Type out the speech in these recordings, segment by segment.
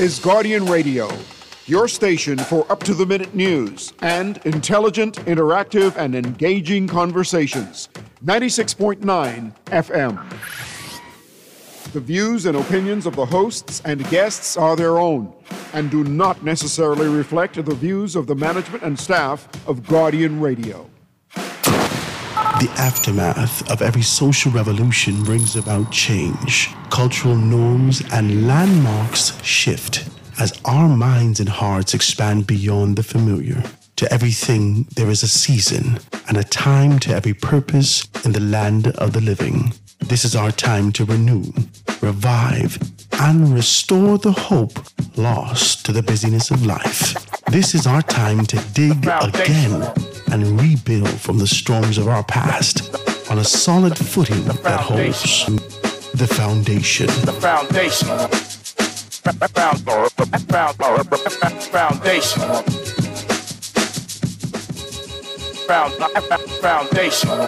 is Guardian Radio, your station for up-to-the-minute news and intelligent, interactive, and engaging conversations. 96.9 FM. The views and opinions of the hosts and guests are their own and do not necessarily reflect the views of the management and staff of Guardian Radio. The aftermath of every social revolution brings about change. Cultural norms and landmarks shift as our minds and hearts expand beyond the familiar. To everything, there is a season and a time to every purpose in the land of the living. This is our time to renew, revive, and restore the hope lost to the busyness of life. This is our time to dig again and rebuild from the storms of our past on a solid footing that holds the foundation. The foundation. Foundation.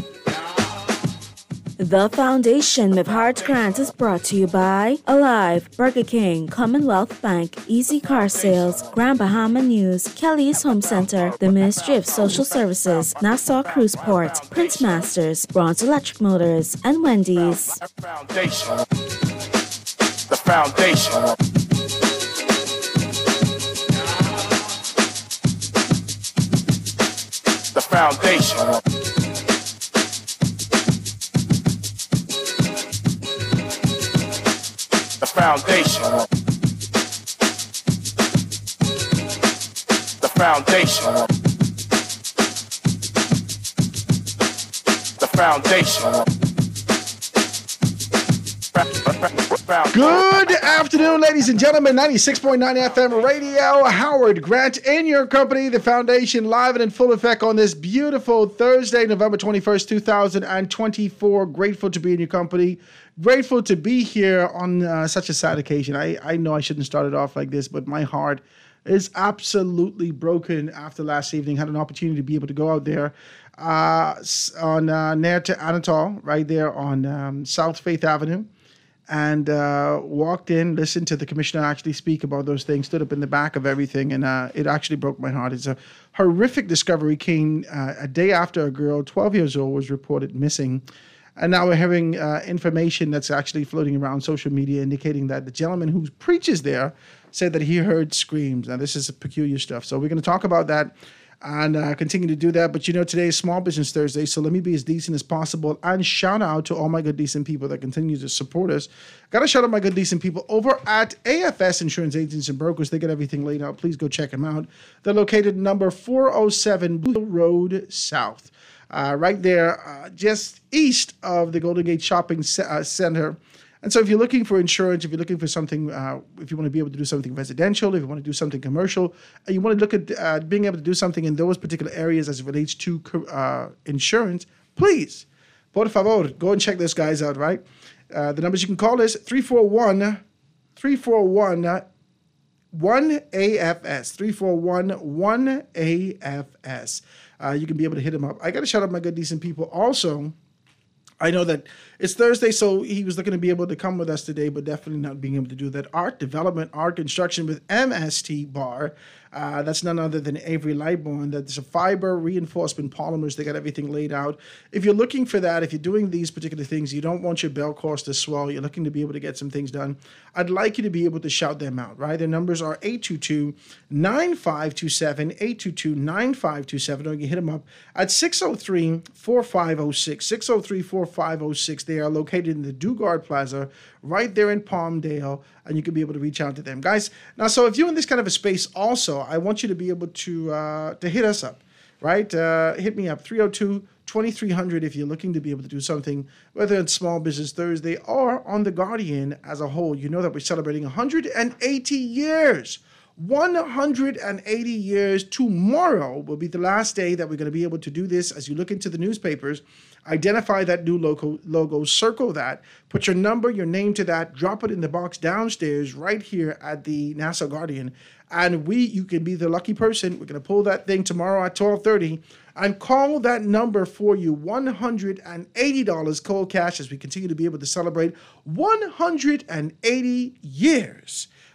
The Foundation with Heart Grant is brought to you by Alive, Burger King, Commonwealth Bank, Easy Car Sales, Grand Bahama News, Kelly's Home Center, the Ministry of Social Services, Nassau Cruise Port, Prince Masters, Bronze Electric Motors, and Wendy's. The foundation. The foundation. Foundation. The foundation. The foundation. Good afternoon, ladies and gentlemen. 96.9 FM radio. Howard Grant in your company. The Foundation live and in full effect on this beautiful Thursday, November 21st, 2024. Grateful to be in your company. Grateful to be here on such a sad occasion. I know I shouldn't start it off like this, but my heart is absolutely broken after last evening. Had an opportunity to be able to go out there on near to Anatole, right there on South Faith Avenue, and walked in, listened to the commissioner actually speak about those things, stood up in the back of everything, and it actually broke my heart. It's a horrific discovery. Came a day after a girl, 12 years old, was reported missing. And now we're having information that's actually floating around social media indicating that the gentleman who preaches there said that he heard screams. Now, this is peculiar stuff. So we're going to talk about that and continue to do that. But, you know, today is Small Business Thursday, so let me be as decent as possible and shout out to all my good, decent people that continue to support us. Got to shout out my good, decent people over at AFS Insurance Agents and Brokers. They got everything laid out. Please go check them out. They're located number 407 Blue Road South. Right there, just east of the Golden Gate Shopping Center. And so if you're looking for insurance, if you're looking for something, if you want to be able to do something residential, if you want to do something commercial, and you want to look at being able to do something in those particular areas as it relates to insurance, please, por favor, go and check those guys out, right? The numbers you can call is 341-1AFS, 341-1AFS. You can be able to hit him up. I got to shout out my good, decent people. Also, I know that it's Thursday, so he was looking to be able to come with us today, but definitely not being able to do that. Art development, art construction with MST Bar. That's none other than Avery Lightbourne. That's a fiber reinforcement polymers. They got everything laid out. If you're looking for that, if you're doing these particular things, you don't want your bell course to swell, you're looking to be able to get some things done, I'd like you to be able to shout them out, right? Their numbers are 822-9527, 822-9527, or you can hit them up at 603-4506, 603-4506. They are located in the Dugard Plaza, right there in Palmdale, and you can be able to reach out to them. Guys, now, so if you're in this kind of a space also, I want you to be able to hit us up, right? Hit me up, 302-2300 if you're looking to be able to do something, whether it's Small Business Thursday or on The Guardian as a whole. You know that we're celebrating 180 years. 180 years. Tomorrow will be the last day that we're going to be able to do this. As you look into the newspapers, identify that new logo, circle that, put your number, your name to that, drop it in the box downstairs right here at the Nassau Guardian, and you can be the lucky person. We're going to pull that thing tomorrow at 12:30 and call that number for you. $180 cold cash as we continue to be able to celebrate 180 years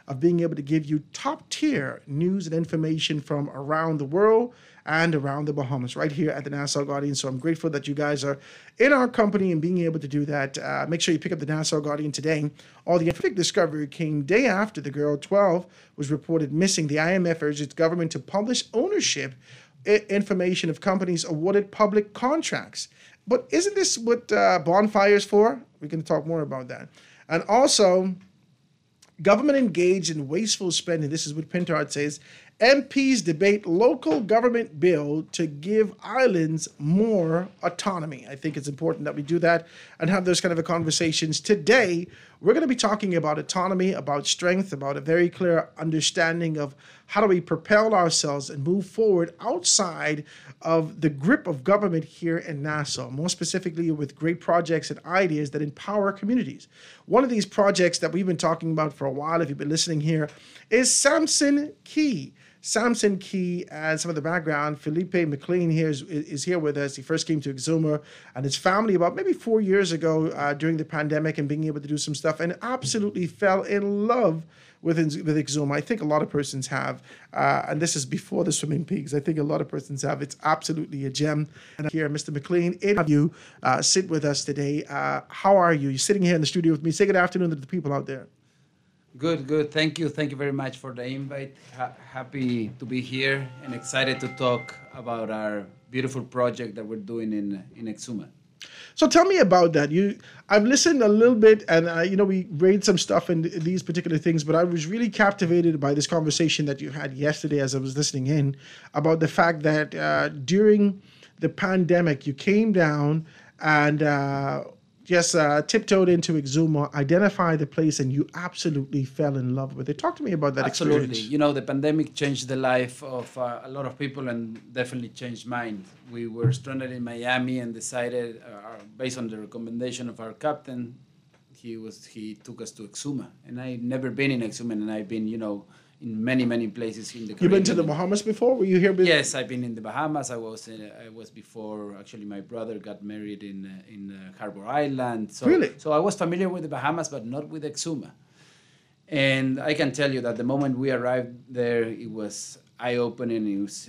of being able to give you top tier news and information from around the world and around the Bahamas right here at the Nassau Guardian. So I'm grateful that you guys are in our company and being able to do that. Make sure you pick up the Nassau Guardian today. All the horrific discovery came day after the girl 12 was reported missing. The IMF urged its government to publish ownership information of companies awarded public contracts. But isn't this what Bonfire's for? We're going to talk more about that. And also, government engaged in wasteful spending. This is what Pintard says. MPs debate local government bill to give islands more autonomy. I think it's important that we do that and have those kind of conversations. Today, we're going to be talking about autonomy, about strength, about a very clear understanding of how do we propel ourselves and move forward outside of the grip of government here in Nassau, more specifically with great projects and ideas that empower communities. One of these projects that we've been talking about for a while, if you've been listening here, is Samson Key. Samson Key, and some of the background, Felipe McLean here is here with us. He first came to Exuma and his family about maybe 4 years ago during the pandemic and being able to do some stuff and absolutely fell in love with Exuma. I think a lot of persons have, and this is before the swimming peaks. I think a lot of persons have. It's absolutely a gem. And here, Mr. McLean, have you sit with us today. How are you? You're sitting here in the studio with me. Say good afternoon to the people out there. Good. Thank you very much for the invite. Happy to be here and excited to talk about our beautiful project that we're doing in Exuma. So tell me about that. I've listened a little bit, and we read some stuff in these particular things, but I was really captivated by this conversation that you had yesterday as I was listening in about the fact that during the pandemic, you came down and just tiptoed into Exuma, identified the place, and you absolutely fell in love with it. Talk to me about that experience. Absolutely. The pandemic changed the life of a lot of people and definitely changed mine. We were stranded in Miami and decided, based on the recommendation of our captain, he took us to Exuma. And I'd never been in Exuma, and I've been, in many places in the Caribbean. You've been to the Bahamas before? Were you here before? Yes, I've been in the Bahamas. I was before. Actually, my brother got married in Harbor Island. So, really? So I was familiar with the Bahamas, but not with Exuma. And I can tell you that the moment we arrived there, it was eye-opening. It was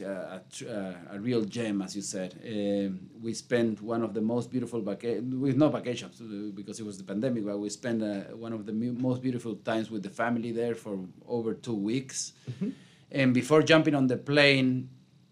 a real gem, as you said. We spent one of the most beautiful with no vacations because it was the pandemic, but we spent one of the most beautiful times with the family there for over 2 weeks. Mm-hmm. And before jumping on the plane,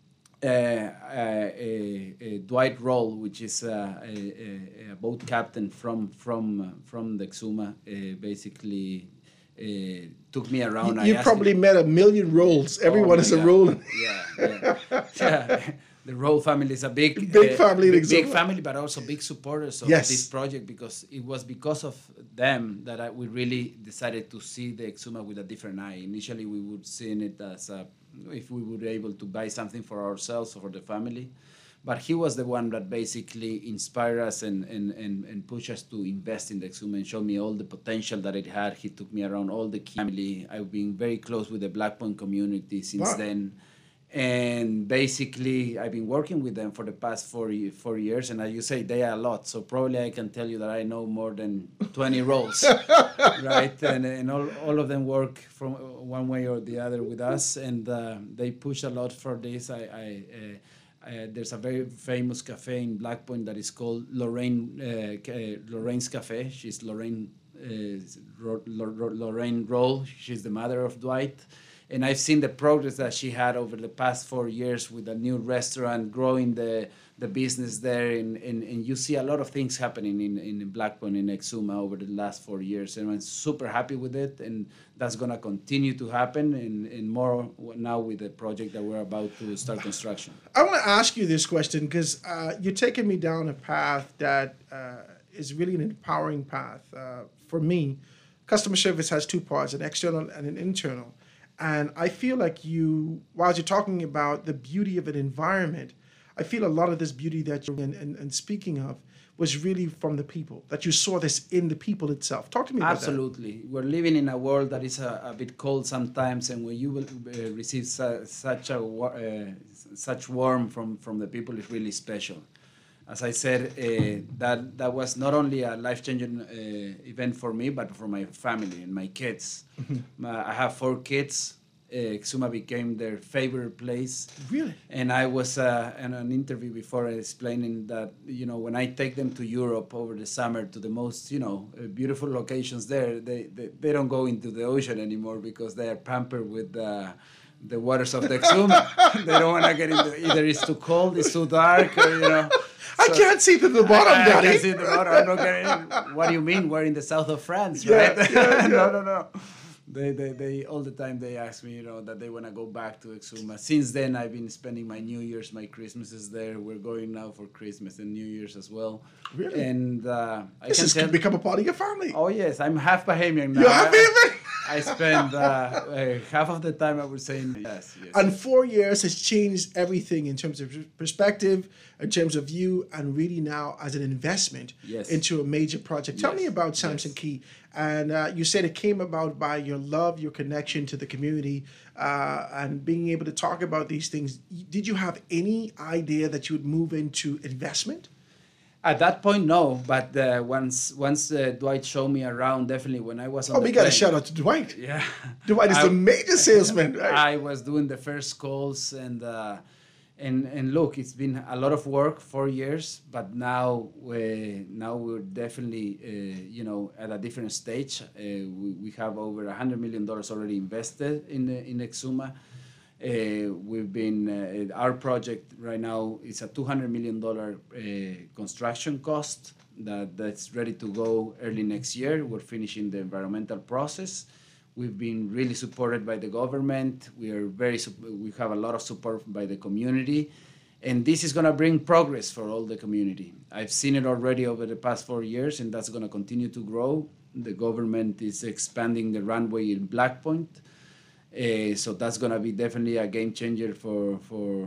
Dwight Roll, which is a boat captain from the Exuma, basically took me around. You probably met a million Rolls. Everyone is a Roll. Yeah. The Roll family is a big family, big family, but also big supporters of this project, because it was because of them that we really decided to see the Exuma with a different eye. Initially, we would see it as if we were able to buy something for ourselves or for the family. But he was the one that basically inspired us and pushed us to invest in the Exuma and showed me all the potential that it had. He took me around all the key family. I've been very close with the Black Point community since then. And basically, I've been working with them for the past 4 years. And as you say, they are a lot. So probably I can tell you that I know more than 20 roles, right? And all of them work from one way or the other with us. And they push a lot for this. There's a very famous cafe in Black Point that is called Lorraine's Cafe. She's Lorraine Roll. She's the mother of Dwight. And I've seen the progress that she had over the past 4 years with a new restaurant, growing the business there. And you see a lot of things happening in Black Point, in Exuma, over the last 4 years. And I'm super happy with it. And that's going to continue to happen, and more now with the project that we're about to start construction. I want to ask you this question because you're taking me down a path that is really an empowering path. For me, customer service has two parts, an external and an internal. And I feel like while you're talking about the beauty of an environment, I feel a lot of this beauty that you're and speaking of was really from the people, that you saw this in the people itself. Talk to me about that. Absolutely. We're living in a world that is a bit cold sometimes, and when you will receive such warmth from the people, it's really special. as I said, that was not only a life-changing event for me, but for my family and my kids. I have 4 kids. Exuma became their favorite place. Really? And I was in an interview before explaining that, when I take them to Europe over the summer to the most, beautiful locations there, they don't go into the ocean anymore because they are pampered with the waters of the Exuma. They don't want to get into either it's too cold, it's too dark, or, I can't see to the bottom, Daddy. I can't see the bottom. I'm not getting in. What do you mean? We're in the south of France, right? Yeah. No. They all the time they ask me, that they want to go back to Exuma. Since then, I've been spending my New Year's, my Christmases there. We're going now for Christmas and New Year's as well. Really? And this has become a part of your family. Oh yes, I'm half Bahamian now. You're half Bahamian? I spend half of the time I would say yes. And 4 years has changed everything in terms of perspective, in terms of you, and really now as an investment into a major project. Tell me about Samson Key. And you said it came about by your love, your connection to the community, and being able to talk about these things. Did you have any idea that you would move into investment? At that point, no. But once Dwight showed me around, definitely when I was on we got a shout out to Dwight. Yeah. Dwight is the major salesman, right? I was doing the first calls and look, it's been a lot of work, 4 years, but now we're definitely at a different stage. We have over $100 million already invested in Exuma. We've been our project right now is a $200 million construction cost that's ready to go early next year. We're finishing the environmental process. We've been really supported by the government. We have a lot of support by the community, and this is going to bring progress for all the community. I've seen it already over the past 4 years, and that's going to continue to grow. The government is expanding the runway in Black Point. So that's going to be definitely a game changer for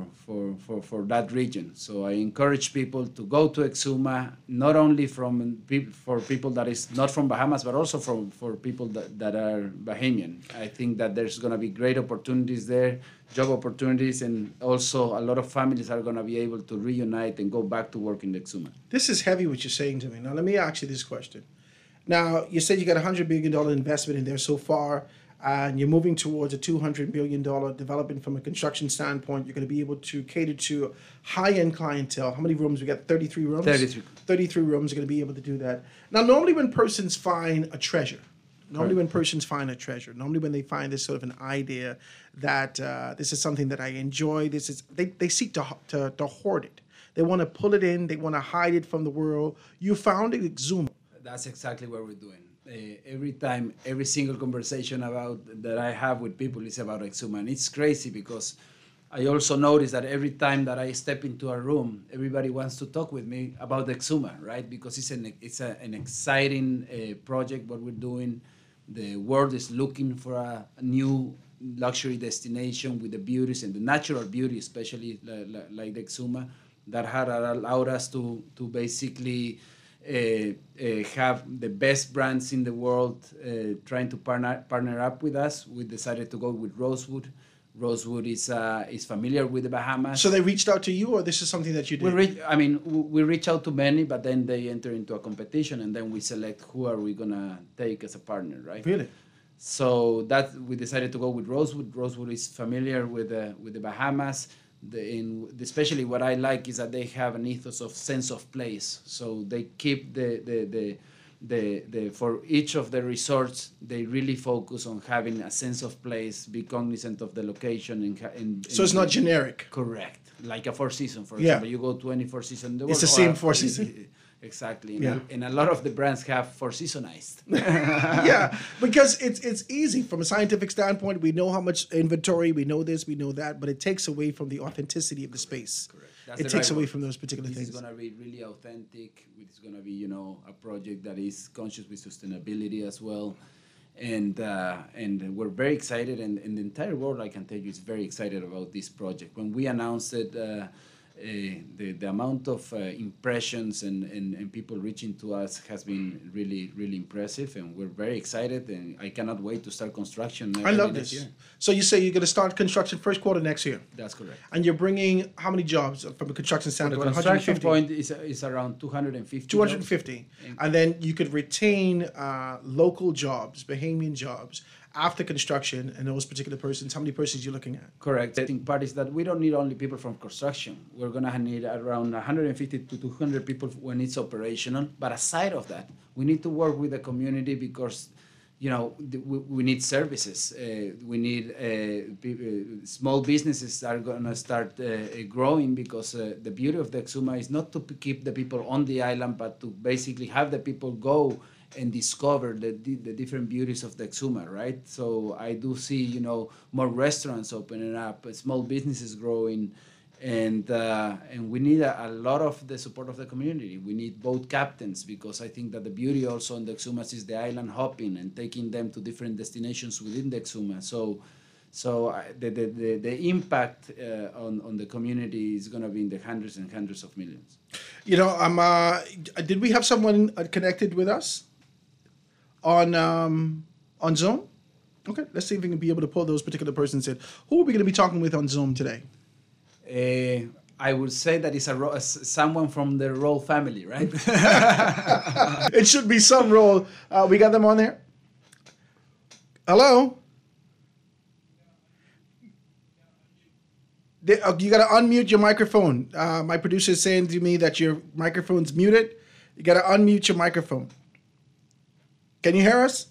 that region. So I encourage people to go to Exuma, not only for people that is not from Bahamas, but also for people that are Bahamian. I think that there's going to be great opportunities there, job opportunities, and also a lot of families are going to be able to reunite and go back to work in Exuma. This is heavy what you're saying to me. Now, let me ask you this question. Now, you said you got a $100 million investment in there so far, and you're moving towards a $200 million development from a construction standpoint. You're going to be able to cater to high-end clientele. How many rooms? We got 33 rooms? 33. 33 rooms. You're going to be able to do that. Now, normally when persons find a treasure, normally when they find this sort of an idea that this is something that I enjoy, they seek to hoard it. They want to pull it in. They want to hide it from the world. You found it at Exuma. That's exactly what we're doing. Every single conversation that I have with people is about Exuma. And it's crazy because I also notice that every time that I step into a room, everybody wants to talk with me about Exuma, right? Because it's an exciting project, what we're doing. The world is looking for a new luxury destination with the beauties and the natural beauty, especially like the Exuma, that had allowed us to basically have the best brands in the world trying to partner up with us. We decided to go with Rosewood. Rosewood is familiar with the Bahamas. So they reached out to you, or this is something that you did? We reach out to many, but then they enter into a competition, and then we select who are we gonna take as a partner, right? Really? So that we decided to go with Rosewood. Rosewood is familiar with the Bahamas. Especially what I like is that they have an ethos of sense of place. So they keep for each of the resorts, they really focus on having a sense of place, be cognizant of the location. So it's not generic. Correct. Like a Four Seasons, for example. You go to any Four Seasons. It's the same Four Seasons. Exactly. And a lot of the brands have Four Seasonized. Yeah, because it's easy from a scientific standpoint. We know how much inventory, we know this, we know that, but it takes away from the authenticity of the space. Correct. It takes away from those particular things. things. It's going to be really authentic. It's going to be, a project that is conscious with sustainability as well. And we're very excited, and the entire world, I can tell you, is very excited about this project. When we announced it, the amount of impressions and people reaching to us has been really, really impressive, and we're very excited, and I cannot wait to start construction. I love this. Year. So you say you're going to start construction first quarter next year? That's correct. And you're bringing how many jobs from a construction standpoint? The construction point is around 250. 250. And then you could retain local jobs, Bahamian jobs, after construction, and those particular persons, how many persons you're looking at? Correct. The thing part is that we don't need only people from construction. We're going to need around 150 to 200 people when it's operational. But aside of that, we need to work with the community because, we need services. We need small businesses are going to start growing because the beauty of the Exuma is not to keep the people on the island, but to basically have the people go and discover the different beauties of the Exuma, right? So I do see, more restaurants opening up, small businesses growing, and we need a lot of the support of the community. We need boat captains because I think that the beauty also on the Exumas is the island hopping and taking them to different destinations within the Exuma. So the impact on the community is going to be in the hundreds and hundreds of millions. Did we have someone connected with us on Zoom? Okay, let's see if we can be able to pull those particular persons in. Who are we going to be talking with on Zoom today? I would say that it's someone from the Roll family, right? It should be some Roll. We got them on there. Hello? You got to unmute your microphone. My producer is saying to me that your microphone's muted. You got to unmute your microphone. Can you hear us?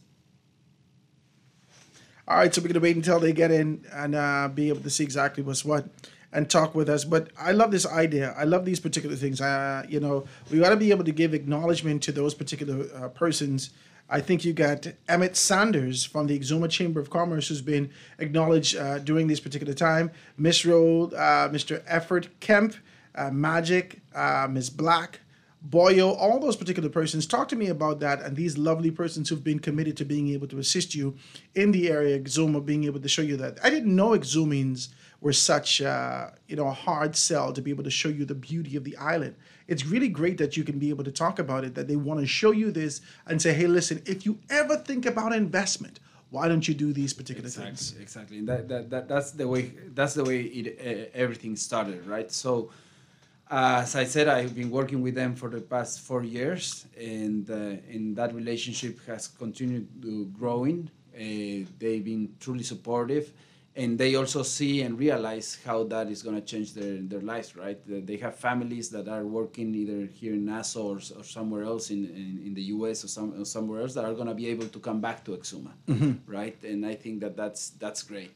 All right, so we're going to wait until they get in and be able to see exactly what's what and talk with us. But I love this idea. I love these particular things. We got to be able to give acknowledgement to those particular persons. I think you got Emmett Sanders from the Exuma Chamber of Commerce, who's been acknowledged during this particular time. Miss Road, Mr. Effort Kemp, Magic, Miss Black, Boyo, all those particular persons. Talk to me about that and these lovely persons who've been committed to being able to assist you in the area, Exuma, being able to show you that. I didn't know Exumians were such a hard sell to be able to show you the beauty of the island. It's really great that you can be able to talk about it, that they want to show you this and say, hey, listen, if you ever think about investment, why don't you do these particular things? Exactly. And that's the way everything started, right? So as I said, I've been working with them for the past 4 years, and that relationship has continued growing. They've been truly supportive, and they also see and realize how that is going to change their lives, right? They have families that are working either here in Nassau or somewhere else in the U.S. or somewhere else that are going to be able to come back to Exuma, right? And I think that's great.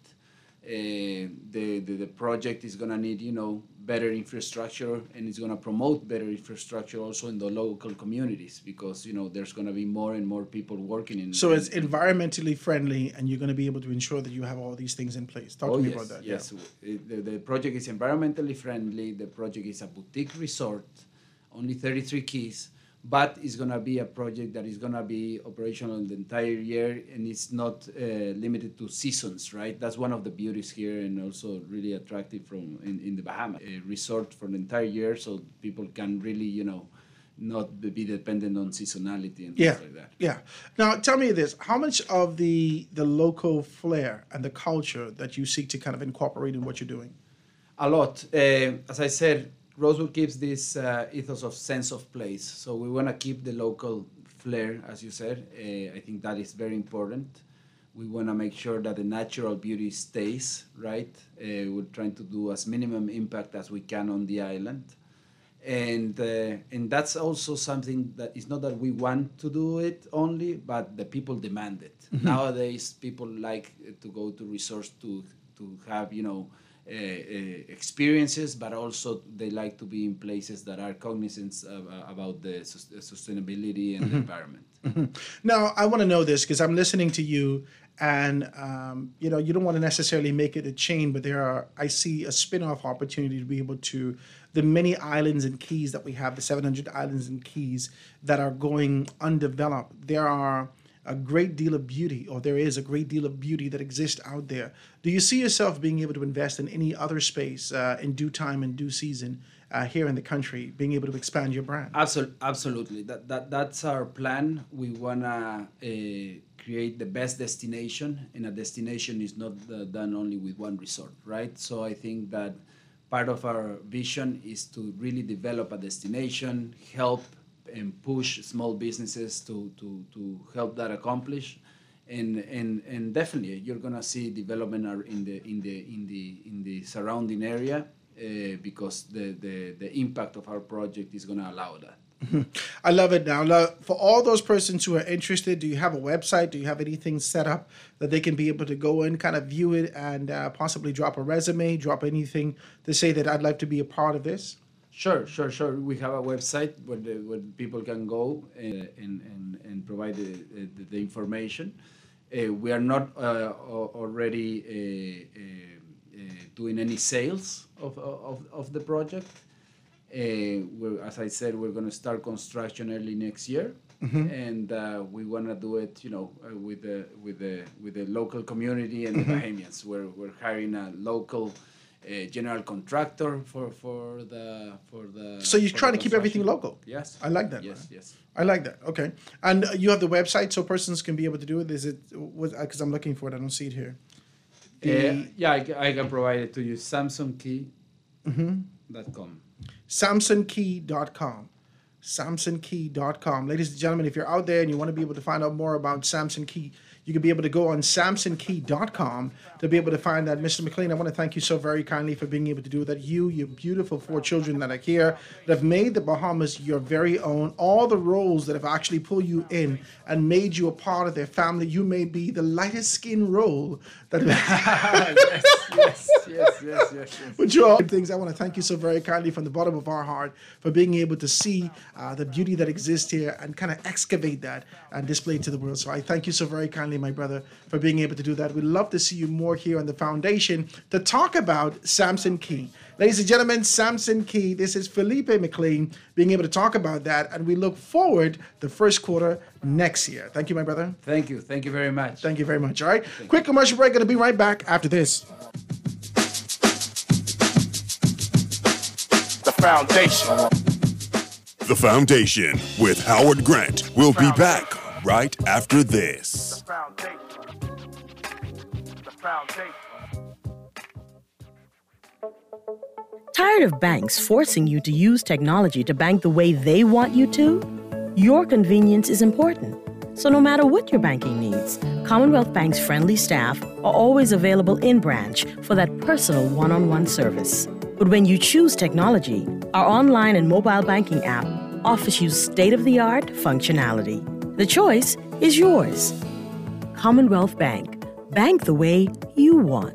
The project is going to need, better infrastructure, and it's going to promote better infrastructure also in the local communities because, there's going to be more and more people working in. So it's environmentally friendly, and you're going to be able to ensure that you have all these things in place. Talk to me about that. Yes, the project is environmentally friendly. The project is a boutique resort, only 33 keys. But it's going to be a project that is going to be operational the entire year, and it's not limited to seasons, right? That's one of the beauties here, and also really attractive in the Bahamas. A resort for the entire year, so people can really, not be dependent on seasonality and things like that. Yeah. Now, tell me this. How much of the local flair and the culture that you seek to kind of incorporate in what you're doing? A lot. As I said, Rosewood keeps this ethos of sense of place. So we want to keep the local flair, as you said. I think that is very important. We want to make sure that the natural beauty stays, right? We're trying to do as minimum impact as we can on the island. And that's also something that is not that we want to do it only, but the people demand it. Mm-hmm. Nowadays, people like to go to resorts to have, experiences, but also they like to be in places that are cognizant about the sustainability and the environment. Mm-hmm. Now, I want to know this because I'm listening to you, and you don't want to necessarily make it a chain, but I see a spin-off opportunity to be able to the many islands and keys that we have, the 700 islands and keys that are going undeveloped. There are a great deal of beauty, or there is a great deal of beauty that exists out there. Do you see yourself being able to invest in any other space in due time and due season here in the country, being able to expand your brand? Absolutely. That's our plan. We want to create the best destination, and a destination is not done only with one resort, right? So I think that part of our vision is to really develop a destination, help and push small businesses to help that accomplish, and definitely you're gonna see development in the surrounding area because the impact of our project is gonna allow that. I love it. Now, for all those persons who are interested, do you have a website? Do you have anything set up that they can be able to go in, kind of view it, and possibly drop a resume, drop anything to say that I'd like to be a part of this? Sure. We have a website where people can go and provide the information. We are not already doing any sales of the project. As I said, we're going to start construction early next year, and we want to do it, with the local community and the Bahamians. We're hiring a local general contractor for the. So you're trying to keep everything local. Yes, I like that. Yes. I like that. Okay, and you have the website so persons can be able to do it. Is it? Because I'm looking for it. I don't see it here. I can provide it to you. SamsonKey.com. SamsonKey.com. SamsonKey.com. Ladies and gentlemen, if you're out there and you want to be able to find out more about Samson Key, you can be able to go on SamsonKey.com to be able to find that. Mr. McLean, I want to thank you so very kindly for being able to do that. Your beautiful 4 children that are here, that have made the Bahamas your very own, all the roles that have actually pulled you in and made you a part of their family. You may be the lightest skin role that yes. But you all things, I want to thank you so very kindly from the bottom of our heart for being able to see the beauty that exists here and kind of excavate that and display it to the world. So I thank you so very kindly, my brother, for being able to do that. We'd love to see you more here on the foundation to talk about Samson Key. Ladies and gentlemen, Samson Key. This is Felipe McLean being able to talk about that, and we look forward to the first quarter next year. Thank you, my brother. Thank you very much. Thank you very much. All right, quick commercial break. Going to be right back after this. The Foundation. The Foundation with Howard Grant. We'll be back right after this. The Foundation. Tired of banks forcing you to use technology to bank the way they want you to? Your convenience is important. So no matter what your banking needs, Commonwealth Bank's friendly staff are always available in branch for that personal one-on-one service. But when you choose technology, our online and mobile banking app offers you state-of-the-art functionality. The choice is yours. Commonwealth Bank. Bank the way you want.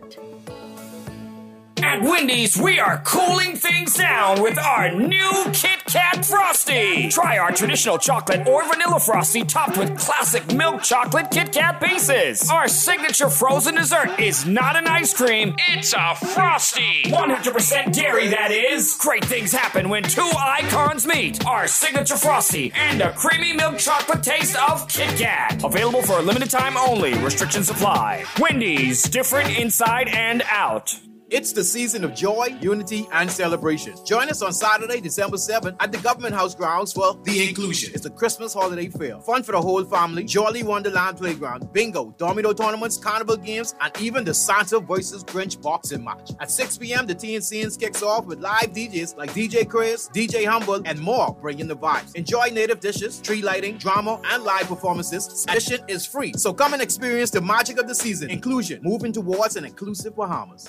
At Wendy's, we are cooling things down with our new Kit Kat Frosty. Try our traditional chocolate or vanilla Frosty topped with classic milk chocolate Kit Kat pieces. Our signature frozen dessert is not an ice cream, it's a Frosty. 100% dairy, that is. Great things happen when 2 icons meet. Our signature Frosty and a creamy milk chocolate taste of Kit Kat. Available for a limited time only. Restrictions apply. Wendy's, different inside and out. It's the season of joy, unity, and celebration. Join us on Saturday, December 7th at the Government House grounds for The Inclusion. It's a Christmas holiday fair. Fun for the whole family, Jolly Wonderland Playground, bingo, domino tournaments, carnival games, and even the Santa vs. Grinch boxing match. At 6 p.m., the Teen Scenes kicks off with live DJs like DJ Chris, DJ Humble, and more bringing the vibes. Enjoy native dishes, tree lighting, drama, and live performances. Admission is free, so come and experience the magic of the season. Inclusion, moving towards an inclusive Bahamas.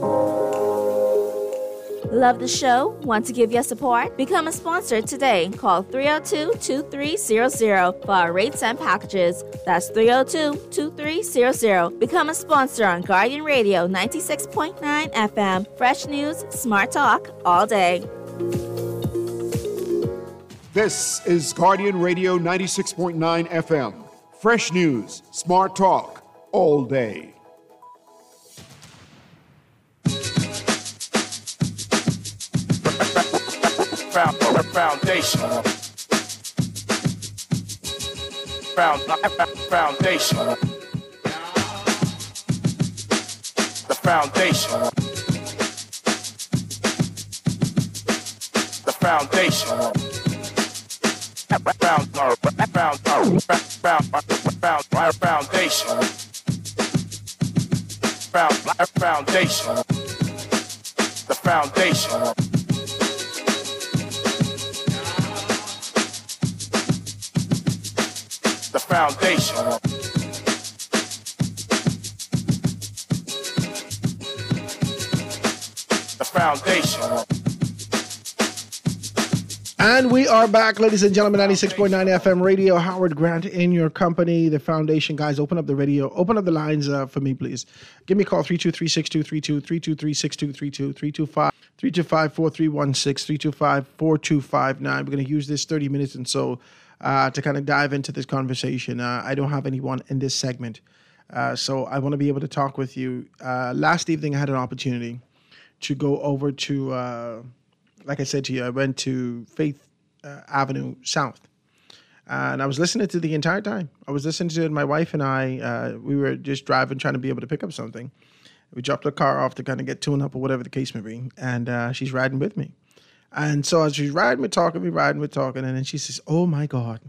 Love the show? Want to give your support? Become a sponsor today. Call 302-2300 for our rates and packages. That's 302-2300. Become a sponsor on Guardian Radio 96.9 FM. Fresh news, smart talk, all day. This is Guardian Radio 96.9 FM. Fresh news, smart talk, all day. Foundation. foundation. The foundation. The foundation. Foundation. Foundation. The foundation. The foundation. The foundation. And we are back, ladies and gentlemen, 96.9 FM radio. Howard Grant in your company, the foundation. Guys, open up the radio. Open up the lines for me, please. Give me a call, 323-6232, 323-6232, 325-4316, 325-4259. We're going to use this 30 minutes and so to kind of dive into this conversation. I don't have anyone in this segment, so I want to be able to talk with you. Last evening, I had an opportunity to go over to... like I said to you, I went to Faith Avenue South, and I was listening to the entire time. I was listening to it. My wife and I, we were just driving, trying to be able to pick up something. We dropped the car off to kind of get tuned up or whatever the case may be, and she's riding with me. And so as she's riding, we're talking, and then she says, "Oh my God."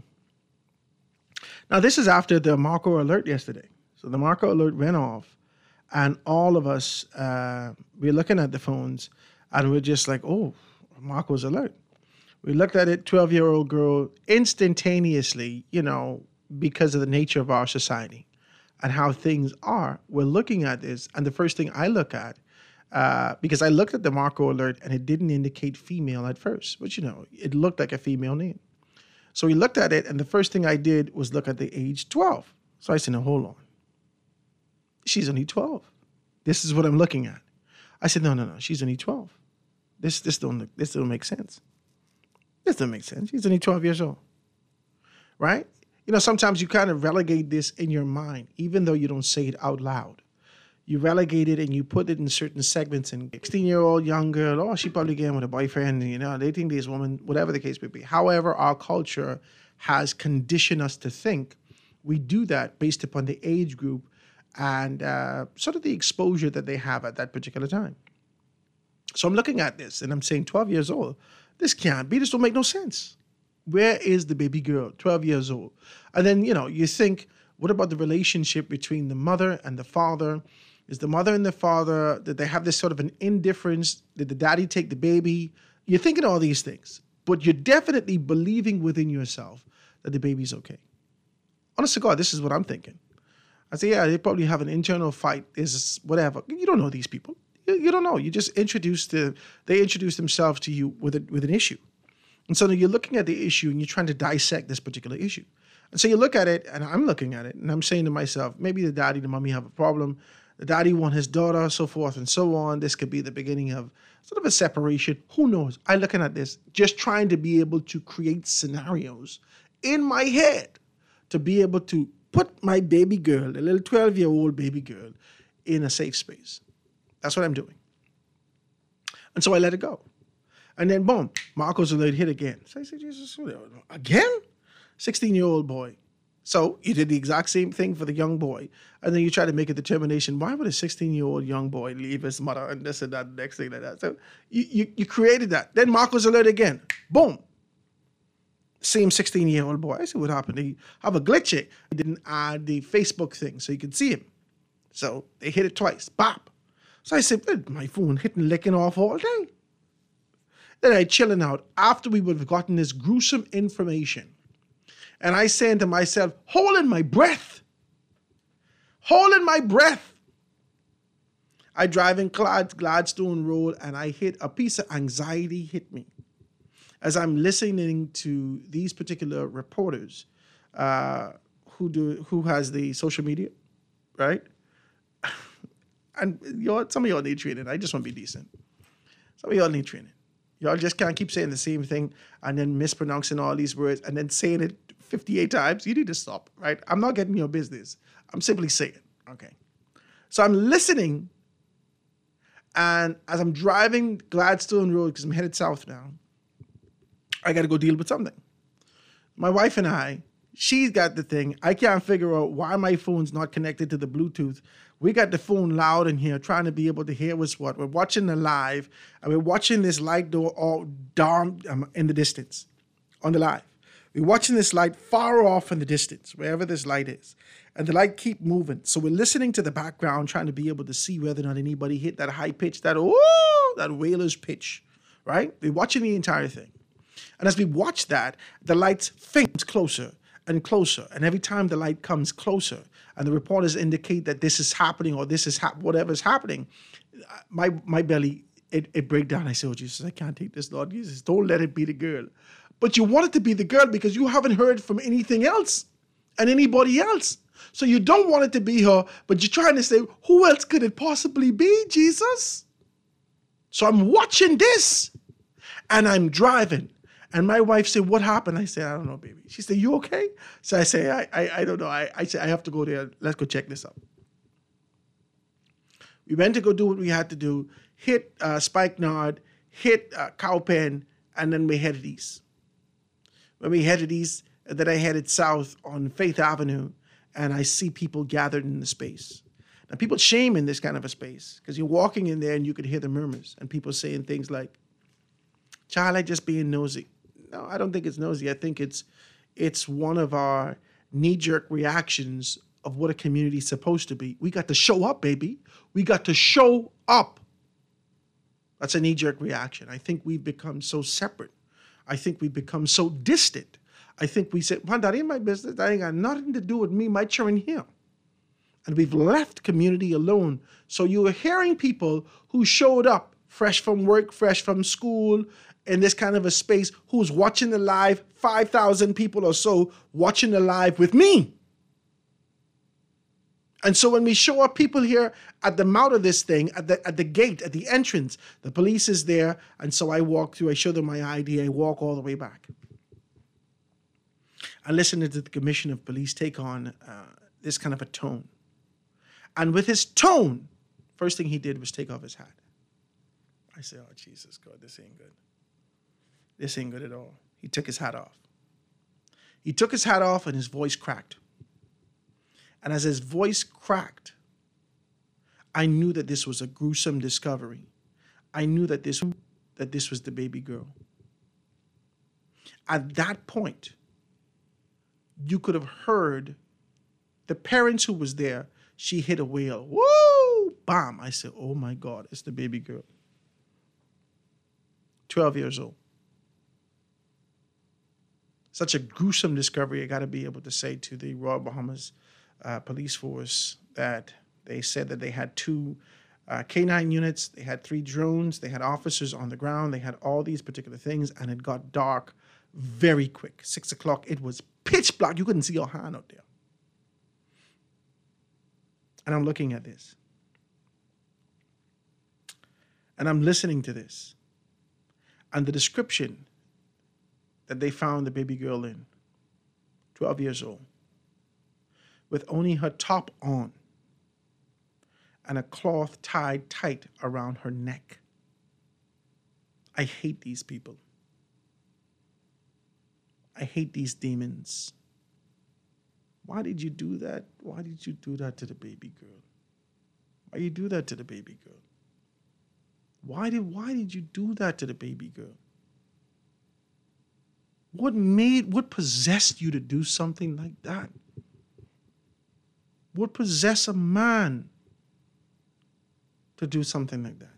Now this is after the Marco alert yesterday. So the Marco alert went off, and all of us, we're looking at the phones, and we're just like, "Oh, Marco's alert." We looked at it, 12-year-old girl, instantaneously, because of the nature of our society and how things are. We're looking at this, and the first thing I look at, because I looked at the Marco alert and it didn't indicate female at first, but it looked like a female name. So we looked at it, and the first thing I did was look at the age 12. So I said, "No, hold on. She's only 12. This is what I'm looking at." I said, no, she's only 12. This don't make sense. This doesn't make sense. She's only 12 years old, right? Sometimes you kind of relegate this in your mind, even though you don't say it out loud. You relegate it and you put it in certain segments. And 16-year-old young girl, oh, she probably getting with a boyfriend. They think this woman, whatever the case may be. However, our culture has conditioned us to think we do that based upon the age group and sort of the exposure that they have at that particular time. So I'm looking at this and I'm saying 12 years old. This can't be. This don't make no sense. Where is the baby girl, 12 years old? And then, you think, what about the relationship between the mother and the father? Is the mother and the father, did they have this sort of an indifference? Did the daddy take the baby? You're thinking all these things, but you're definitely believing within yourself that the baby's okay. Honest to God, this is what I'm thinking. I say, yeah, they probably have an internal fight, is whatever. You don't know these people. You don't know. You just they introduce themselves to you with an issue. And so you're looking at the issue and you're trying to dissect this particular issue. And so you look at it, and I'm looking at it, and I'm saying to myself, maybe the daddy, the mommy have a problem. The daddy want his daughter, so forth and so on. This could be the beginning of sort of a separation. Who knows? I'm looking at this, just trying to be able to create scenarios in my head to be able to put my baby girl, the little 12-year-old baby girl, in a safe space. That's what I'm doing. And so I let it go. And then, boom, Marco's alert hit again. So I said, Jesus, again? 16-year-old boy. So you did the exact same thing for the young boy. And then you try to make a determination, why would a 16-year-old young boy leave his mother and this and that, next thing like that? So you created that. Then Marco's alert again. Boom. Same 16-year-old boy. I said, what happened? He have a glitch here. He didn't add the Facebook thing so you could see him. So they hit it twice. Bop. So I said, my phone hitting, licking off all day. Then I chilling out after we would have gotten this gruesome information. And I saying to myself, holding my breath. I driving Gladstone Road and I hit a piece of anxiety hit me. As I'm listening to these particular reporters who has the social media, right? And some of y'all need training. I just want to be decent. Some of y'all need training. Y'all just can't keep saying the same thing and then mispronouncing all these words and then saying it 58 times. You need to stop, right? I'm not getting your business. I'm simply saying, okay. So I'm listening, and as I'm driving Gladstone Road, because I'm headed south now, I got to go deal with something. My wife and I She's got the thing. I can't figure out why my phone's not connected to the Bluetooth. We got the phone loud in here, trying to be able to hear what's what. We're watching the live, and we're watching this light door all darn in the distance on the live. We're watching this light far off in the distance, wherever this light is. And the light keep moving. So we're listening to the background, trying to be able to see whether or not anybody hit that high pitch, that whaler's pitch, right? We're watching the entire thing. And as we watch that, the lights faint closer and closer. And every time the light comes closer and the reporters indicate that this is happening or this is whatever's happening, my belly, it breaks down. I say, oh, Jesus, I can't take this, Lord Jesus. Don't let it be the girl. But you want it to be the girl because you haven't heard from anything else and anybody else. So you don't want it to be her, but you're trying to say, who else could it possibly be, Jesus? So I'm watching this and I'm driving. And my wife said, what happened? I said, I don't know, baby. She said, you okay? So I say, I don't know. I said, I have to go there. Let's go check this out. We went to go do what we had to do, hit Spikenard, hit Cowpen, and then we headed east. When we headed east, then I headed south on Faith Avenue, and I see people gathered in the space. Now, people shame in this kind of a space because you're walking in there and you could hear the murmurs and people saying things like, child, I just being nosy. No, I don't think it's nosy. I think it's one of our knee-jerk reactions of what a community is supposed to be. We got to show up, baby. We got to show up. That's a knee-jerk reaction. I think we've become so separate. I think we've become so distant. I think we said, well, that ain't my business. That ain't got nothing to do with me, my children here. And we've left community alone. So you are hearing people who showed up fresh from work, fresh from school, in this kind of a space, who's watching the live, 5,000 people or so watching the live with me. And so when we show up people here at the mouth of this thing, at the gate, at the entrance, the police is there. And so I walk through, I show them my ID, I walk all the way back. I listen to the Commissioner of Police take on this kind of a tone. And with his tone, first thing he did was take off his hat. I said, oh, Jesus, God, this ain't good. This ain't good at all. He took his hat off. He took his hat off and his voice cracked. And as his voice cracked, I knew that this was a gruesome discovery. I knew that this was the baby girl. At that point, you could have heard the parents who was there. She hit a wail. Woo! Bam! I said, oh my God, it's the baby girl. 12 years old. Such a gruesome discovery. I got to be able to say to the Royal Bahamas Police Force that they said that they had 2 K9 units, they had 3 drones, they had officers on the ground, they had all these particular things, and it got dark very quick. 6 o'clock, it was pitch black. You couldn't see your hand out there. And I'm looking at this. And I'm listening to this. And the description that they found the baby girl in, 12 years old, with only her top on and a cloth tied tight around her neck. I hate these people. I hate these demons. Why did you do that? Why did you do that to the baby girl? Why did you do that to the baby girl? Why did you do that to the baby girl? What possessed you to do something like that? What possessed a man to do something like that?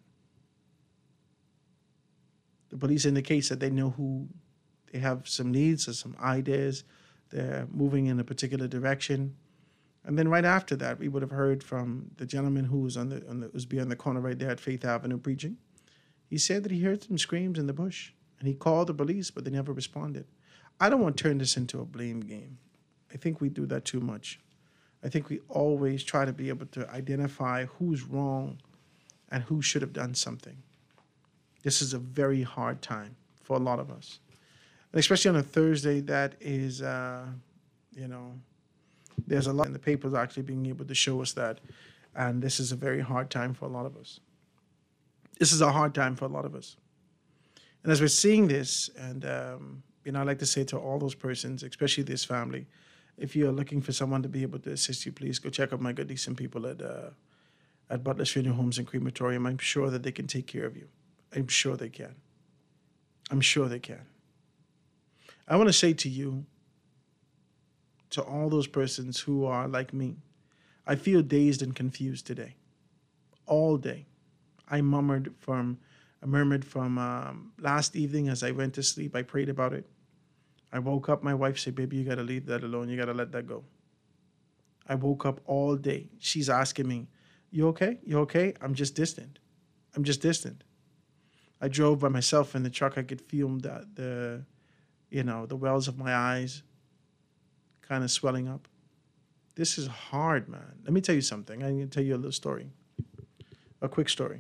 The police indicates that they know who, they have some needs or some ideas. They're moving in a particular direction. And then right after that, we would have heard from the gentleman who was was beyond the corner right there at Faith Avenue preaching. He said that he heard some screams in the bush, and he called the police, but they never responded. I don't want to turn this into a blame game. I think we do that too much. I think we always try to be able to identify who's wrong and who should have done something. This is a very hard time for a lot of us. And especially on a Thursday that is, there's a lot in the papers actually being able to show us that. And this is a very hard time for a lot of us. This is a hard time for a lot of us. And as we're seeing this, and I'd like to say to all those persons, especially this family, If you're looking for someone to be able to assist you, please go check out my good, decent people at Butler's Funeral Homes and Crematorium. I'm sure that they can take care of you. I'm sure they can. I'm sure they can. I want to say to you, to all those persons who are like me, I feel dazed and confused today. All day. I murmured from last evening as I went to sleep. I prayed about it. I woke up, my wife said, baby, you got to leave that alone. You got to let that go. I woke up all day. She's asking me, you okay? You okay? I'm just distant. I drove by myself in the truck. I could feel the wells of my eyes kind of swelling up. This is hard, man. Let me tell you something. I'm going to tell you a little story. A quick story.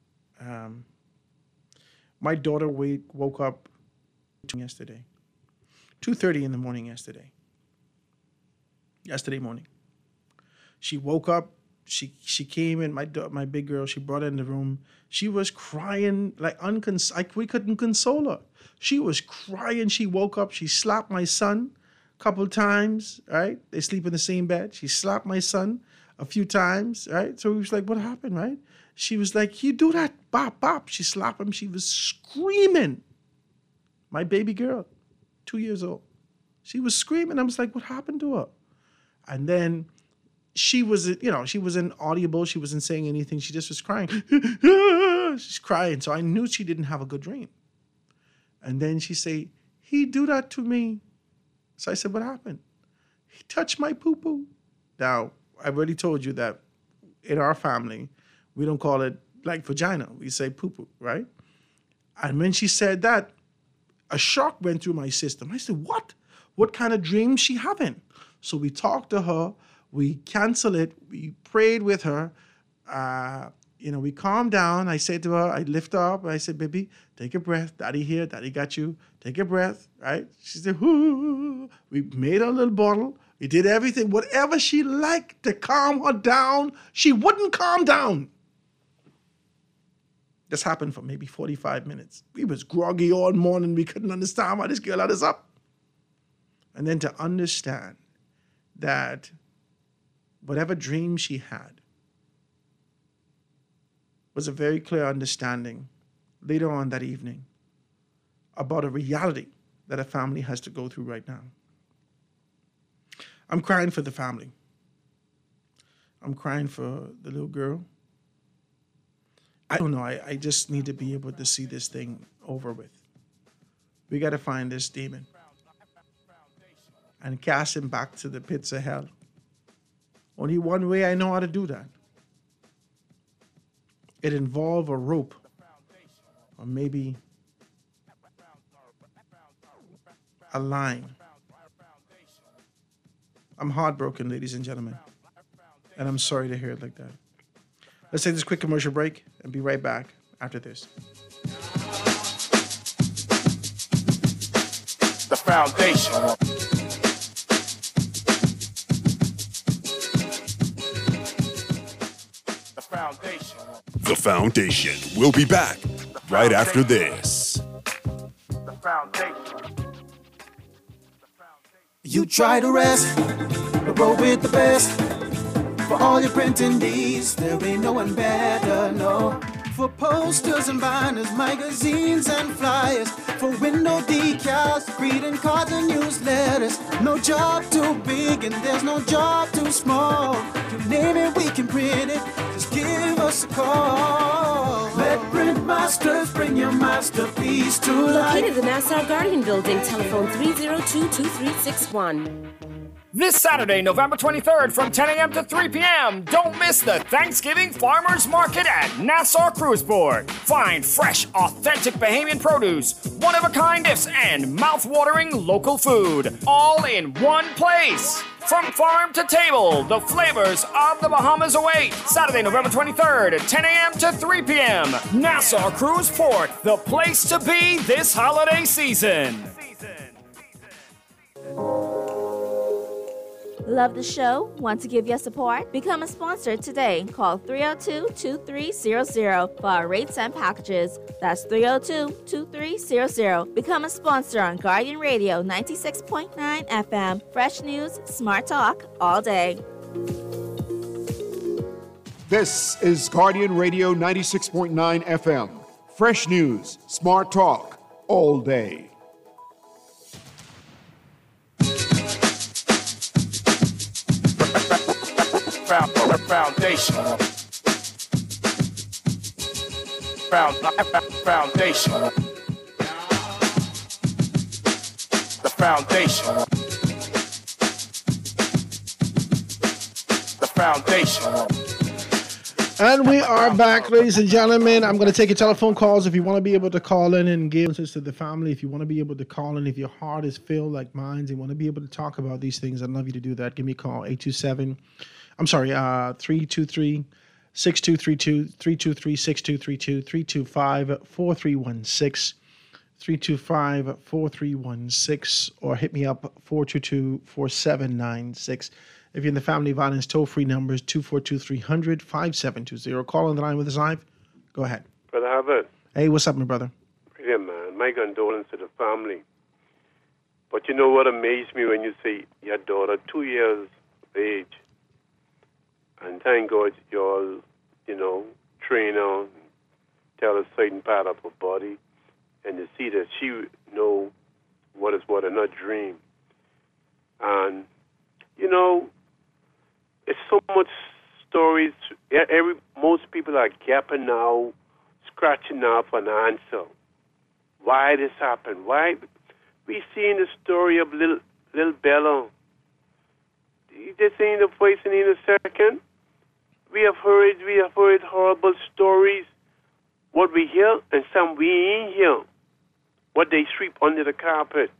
My daughter woke up yesterday. 2:30 in the morning yesterday. Yesterday morning. She woke up. She came in, my big girl, she brought her in the room. She was crying like we couldn't console her. She was crying. She woke up. She slapped my son a couple times, right? They sleep in the same bed. She slapped my son a few times, right? So he was like, what happened, right? She was like, you do that, bop, bop. She slapped him. She was screaming. My baby girl, 2 years old. She was screaming. I was like, what happened to her? And then she wasn't audible. She wasn't saying anything. She just was crying. She's crying. So I knew she didn't have a good dream. And then she said, he do that to me. So I said, what happened? He touched my poo-poo. Now, I've already told you that in our family, we don't call it like vagina. We say poo-poo, right? And when she said that, a shock went through my system. I said, what? What kind of dream she having? So we talked to her. We canceled it. We prayed with her. We calmed down. I said to her, I lift her up. I said, baby, take a breath. Daddy here. Daddy got you. Take a breath, right? She said, whoo. We made her a little bottle. We did everything. Whatever she liked to calm her down, she wouldn't calm down. This happened for maybe 45 minutes. We was groggy all morning. We couldn't understand why this girl had us up. And then to understand that whatever dream she had was a very clear understanding later on that evening about a reality that a family has to go through right now. I'm crying for the family. I'm crying for the little girl. I don't know. I just need to be able to see this thing over with. We got to find this demon and cast him back to the pits of hell. Only one way I know how to do that. It involves a rope or maybe a line. I'm heartbroken, ladies and gentlemen, and I'm sorry to hear it like that. Let's take this quick commercial break and be right back after this. The foundation. The foundation. The foundation. We'll be back right after this. The foundation. You try to rest, but roll with the best. For all your printing needs, there ain't no one better, no. For posters and banners, magazines and flyers, for window decals, greeting cards and newsletters. No job too big and there's no job too small. You name it, we can print it, just give us a call. Let Print Masters bring your masterpiece to life. Located in the Nassau Guardian Building, telephone 302-2361. This Saturday, November 23rd from 10 a.m. to 3 p.m. Don't miss the Thanksgiving Farmers Market at Nassau Cruiseport. Find fresh, authentic Bahamian produce, one-of-a-kind gifts, and mouth-watering local food, all in one place. From farm to table, the flavors of the Bahamas await. Saturday, November 23rd at 10 a.m. to 3 p.m. Nassau Cruiseport, the place to be this holiday season. Love the show? Want to give your support? Become a sponsor today. Call 302-2300 for our rates and packages. That's 302-2300. Become a sponsor on Guardian Radio 96.9 FM. Fresh news, smart talk, all day. This is Guardian Radio 96.9 FM. Fresh news, smart talk, all day. Foundation. Foundation. The foundation. The foundation. And we are back, ladies and gentlemen. I'm going to take your telephone calls if you want to be able to call in and give answers to the family. If you want to be able to call in, if your heart is filled like mine, and you want to be able to talk about these things, I'd love you to do that. Give me a call, 323-623-6232, 323-6232, 325-4316, 325-4316, or hit me up, 422-4796. If you're in the family violence toll-free numbers, 242-300-5720. Call on the line with us live. Go ahead. Brother Harvard. Hey, what's up, my brother? Brilliant, man. My condolences to the family. But you know what amazed me when you say your daughter, 2 years of age, and thank God you all, train her, tell a certain part of her body, and you see that she know what is what and not dream. And, it's so much stories. Most people are gapping now, scratching now for an answer. Why this happened? Why? We seen the story of little Bella. You just seen the voice in a second. We have heard horrible stories. What we hear and some we ain't hear. What they sweep under the carpet.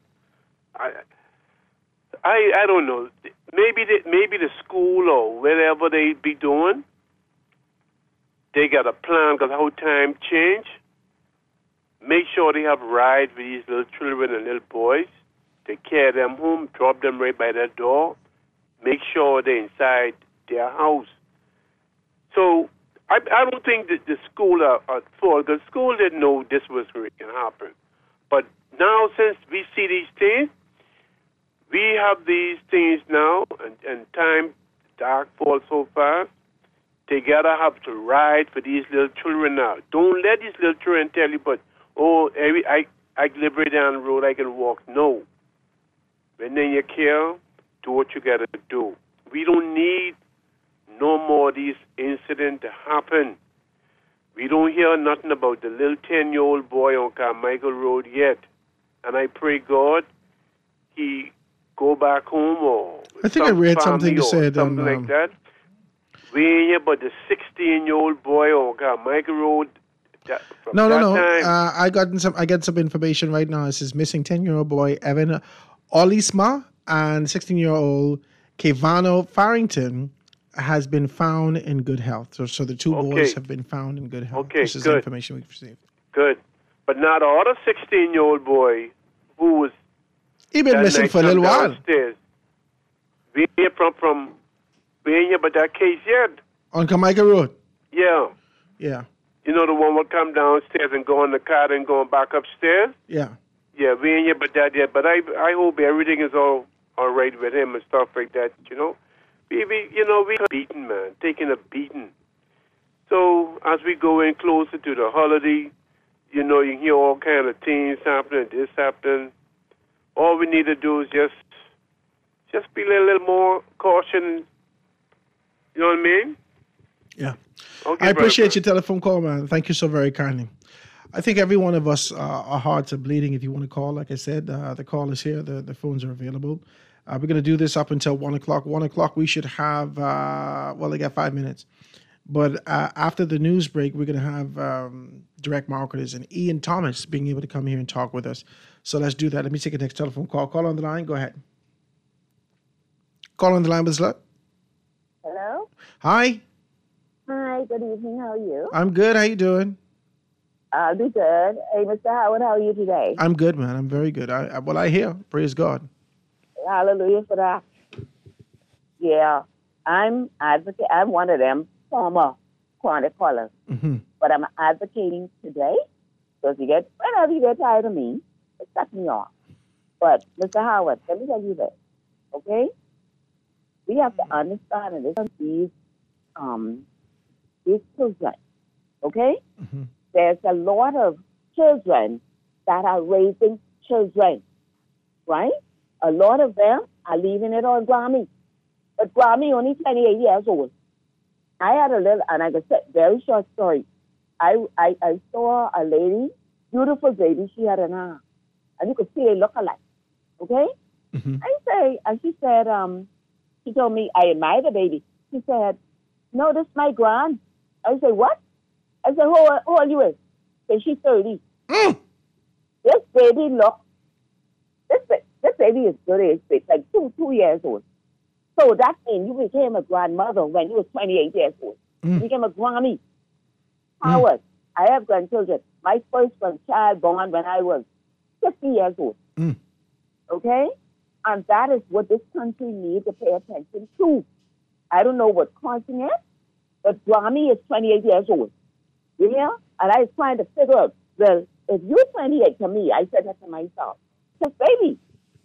I don't know. Maybe the school or whatever they be doing, they got a plan because how time change. Make sure they have rides with these little children and little boys. Take care of them home, drop them right by their door. Make sure they're inside their house. So I don't think that the school are at fault. The school didn't know this was going to happen. But now since we see these things, we have these things now, and time, dark falls so fast. They gotta have to ride for these little children now. Don't let these little children tell you, but I live right down the road, I can walk. No. When in your care, do what you gotta do. We don't need no more of these incidents to happen. We don't hear nothing about the little 10-year-old boy on Carmichael Road yet. And I pray God he go back home or I think I read something you said something like that. We ain't hear about the 16-year-old boy on Carmichael Road. No. I get some information right now. It says missing 10-year-old boy Evan Olisma and 16-year-old Kevano Farrington has been found in good health. So the two boys have been found in good health. Okay, this is good. The information we've received. Good. But now the other 16-year-old boy who was been missing for a little while. We ain't hear from we ain't hear about that case yet. On Carmichael Road? Yeah. Yeah. You know the one will come downstairs and go in the car and going back upstairs? Yeah. Yeah, we ain't hear about that yet. But I hope everything is all right with him and stuff like that, We beaten, man, taking a beating. So as we go in closer to the holiday, you hear all kind of things happening, this happening. All we need to do is just be a little more caution. You know what I mean? Yeah. Okay, I appreciate your telephone call, man. Thank you so very kindly. I think every one of us, our hearts are bleeding. If you want to call, like I said, the call is here. The phones are available. We're going to do this up until 1 o'clock. 1 o'clock, we should have, they got 5 minutes. But after the news break, we're going to have direct marketers and Ian Thomas being able to come here and talk with us. So let's do that. Let me take a next telephone call. Call on the line. Go ahead. Call on the line with us. Hello? Hi. Hi, good evening. How are you? I'm good. How you doing? I'll be good. Hey, Mr. Howard, how are you today? I'm good, man. I'm very good. I hear. Praise God. Hallelujah for that. Yeah, I'm advocate. I'm one of them former chronic callers, but I'm advocating today because whenever you get tired of me, it cuts me off. But Mr. Howard, let me tell you this, okay? We have to understand and listen to these children, okay? There's a lot of children that are raising children, right? A lot of them are leaving it on Grammy. But Grammy only 28 years old. I had a little, and I can say, very short story. I saw a lady, beautiful baby she had in her, and you could see they look alike, okay? And she said, she told me, I admire the baby. She said, no, this is my grand. I said, what? I said, how old you is? And she's 30. This baby this baby is good age, like two years old. So that means you became a grandmother when you were 28 years old. You became a Grammy. Howard, I have grandchildren. My first grandchild born when I was 50 years old. Okay? And that is what this country needs to pay attention to. I don't know what causing it, but Grammy is 28 years old. You hear? And I was trying to figure out, well, if you're 28 to me, I said that to myself. Just baby.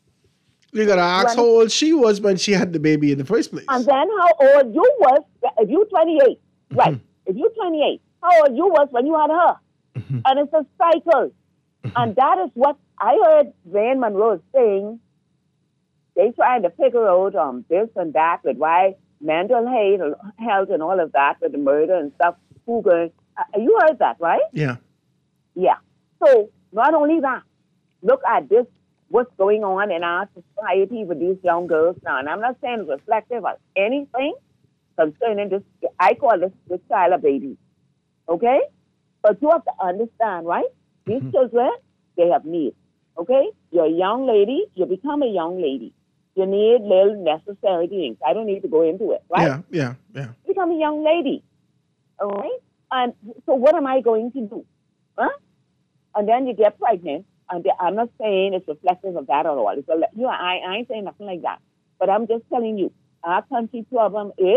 You gotta ask how old she was when she had the baby in the first place. And then how old you was if you're 28. Right. If you're 28, how old you was when you had her. And it's a cycle. And that is what I heard Wayne Monroe saying. They trying to figure out this and that with why mental health and all of that with the murder and stuff. You heard that, right? Yeah. Yeah. So not only that, look at this, what's going on in our society with these young girls now. And I'm not saying it's reflective of anything concerning this. I call this child a baby. Okay? But you have to understand, right? These children, they have needs. Okay? You're a young lady. You become a young lady. You need little necessary things. I don't need to go into it, right? Yeah. You become a young lady. All right? And so what am I going to do? Huh? And then you get pregnant. And I'm not saying it's reflective of that at all. I ain't saying nothing like that. But I'm just telling you, our country problem is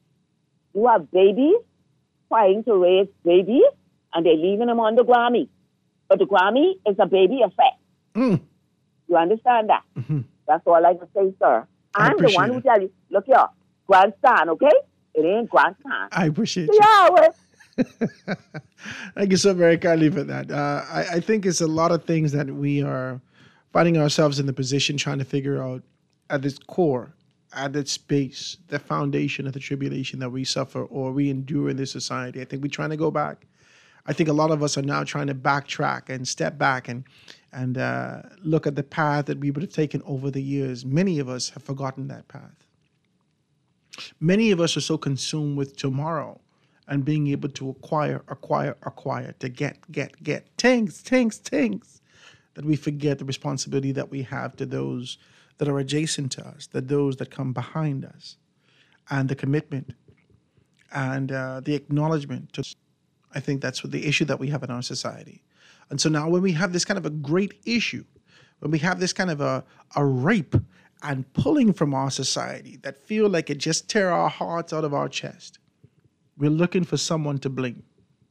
you have babies trying to raise babies, and they're leaving them on the Grammy. But the Grammy is a baby effect. You understand that? That's all I can say, sir. I'm the one who tell you, look here, grandstand, okay? It ain't grandstand. I appreciate you. Yeah, Thank you so very kindly for that. I think it's a lot of things that we are finding ourselves in the position trying to figure out at its core, at its base, the foundation of the tribulation that we suffer or we endure in this society. I think we're trying to go back. I think a lot of us are now trying to backtrack and step back and look at the path that we would have taken over the years. Many of us have forgotten that path. Many of us are so consumed with tomorrow and being able to acquire, to get, things, that we forget the responsibility that we have to those that are adjacent to us, that those that come behind us, and the commitment and the acknowledgement to. I think that's what the issue that we have in our society. And so now when we have this kind of a great issue, when we have this kind of a rape and pulling from our society that feel like it just tear our hearts out of our chest, we're looking for someone to blame.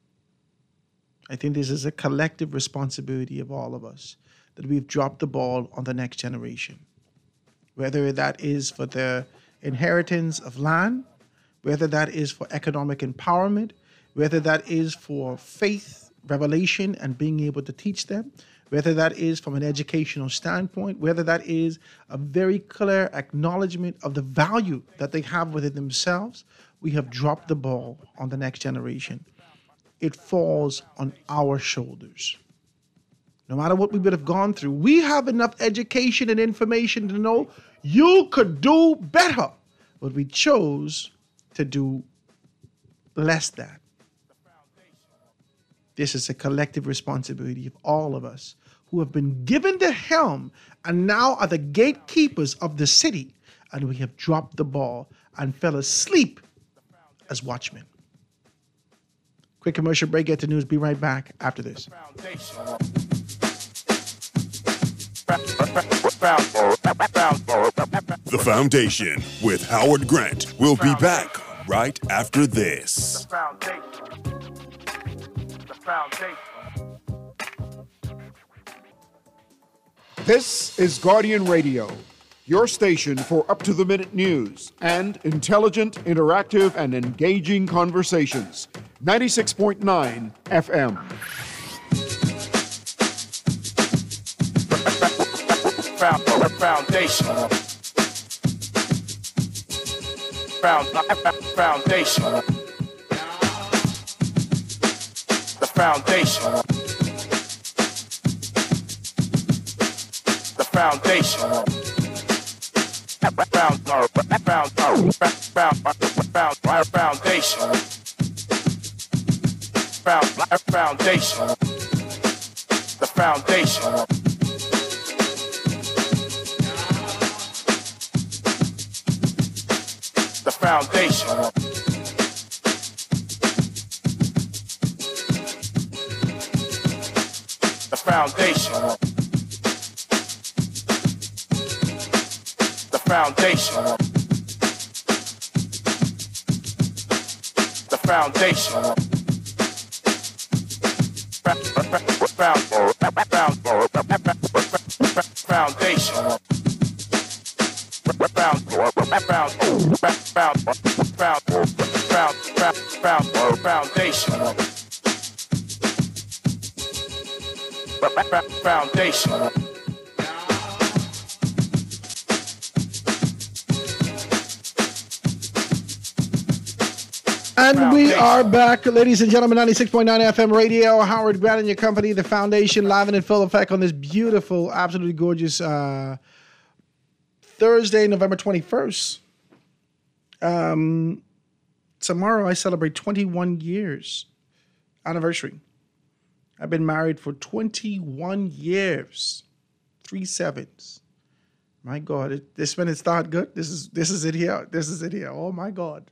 I think this is a collective responsibility of all of us, that we've dropped the ball on the next generation. Whether that is for the inheritance of land, whether that is for economic empowerment, whether that is for faith, revelation, and being able to teach them, whether that is from an educational standpoint, whether that is a very clear acknowledgement of the value that they have within themselves, we have dropped the ball on the next generation. It falls on our shoulders. No matter what we would have gone through, we have enough education and information to know you could do better. But we chose to do less than. This is a collective responsibility of all of us who have been given the helm and now are the gatekeepers of the city. And we have dropped the ball and fell asleep as watchmen. Quick commercial break, get to news. Be right back after this. The Foundation with Howard Grant will be back right after this. This is Guardian Radio, your station for up-to-the-minute news and intelligent, interactive, and engaging conversations. 96.9 FM. Foundation. Foundation. The foundation. The foundation. Foundation. Foundation. The foundation. The foundation. The foundation. The foundation. The foundation. Foundation. And we are back, ladies and gentlemen, 96.9 FM radio. Howard Grant and your company, The Foundation, live and in full effect on this beautiful, absolutely gorgeous Thursday, November 21st. Tomorrow I celebrate 21 years anniversary. I've been married for 21 years. 3 sevens. My God, this minute start good. This is it here. This is it here. Oh my God.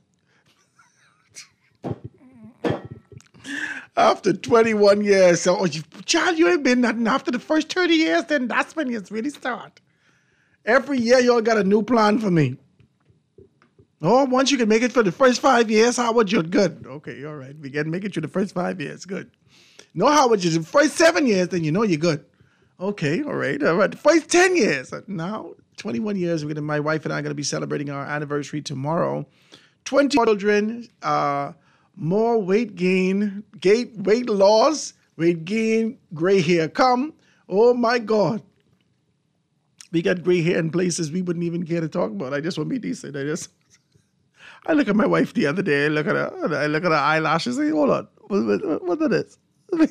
After 21 years, so child, you ain't been nothing. After the first 30 years, then that's when you really start. Every year, y'all got a new plan for me. Oh, once you can make it for the first 5 years, Howard, you're good. Okay, all right. We can make it through the first 5 years. Good. No, Howard, the first 7 years, then you know you're good. Okay, all right. All right. The first 10 years. Now, 21 years, my wife and I are going to be celebrating our anniversary tomorrow. 20 children, more weight gain, weight loss, weight gain, gray hair come. Oh, my God. We got gray hair in places we wouldn't even care to talk about. I just want to be decent. I look at my wife the other day. I look at her eyelashes. And say, hold on, what is this?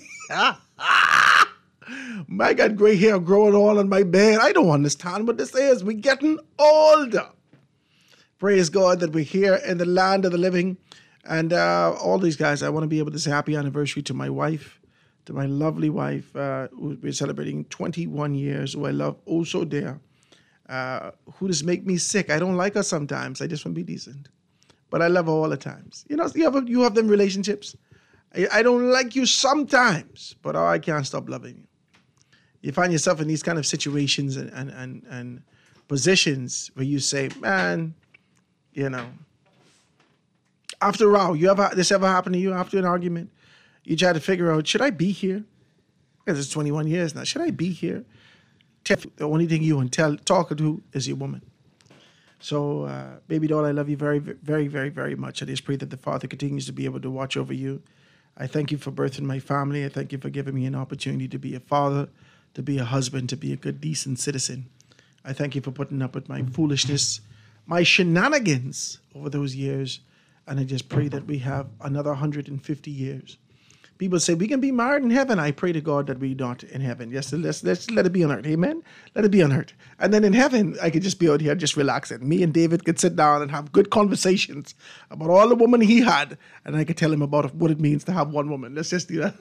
I got gray hair growing all on my beard. I don't understand what this is. We're getting older. Praise God that we're here in the land of the living. And all these guys, I want to be able to say happy anniversary to my wife, to my lovely wife, who we're celebrating 21 years, who I love oh so dear, who just make me sick. I don't like her sometimes. I just want to be decent. But I love her all the times. You know, you have them relationships. I don't like you sometimes, but I can't stop loving you. You find yourself in these kind of situations and positions where you say, man, you know, after a row, this ever happened to you after an argument? You try to figure out, should I be here? Because it's 21 years now. Should I be here? The only thing you can talk to is your woman. So, baby doll, I love you very, very, very, very much. I just pray that the Father continues to be able to watch over you. I thank you for birthing my family. I thank you for giving me an opportunity to be a father, to be a husband, to be a good, decent citizen. I thank you for putting up with my foolishness, my shenanigans over those years. And I just pray that we have another 150 years. People say we can be married in heaven. I pray to God that we're not in heaven. Yes, let's let it be on earth. Amen. Let it be on earth. And then in heaven, I could just be out here just relaxing. Me and David could sit down and have good conversations about all the women he had. And I could tell him about what it means to have one woman. Let's just do that.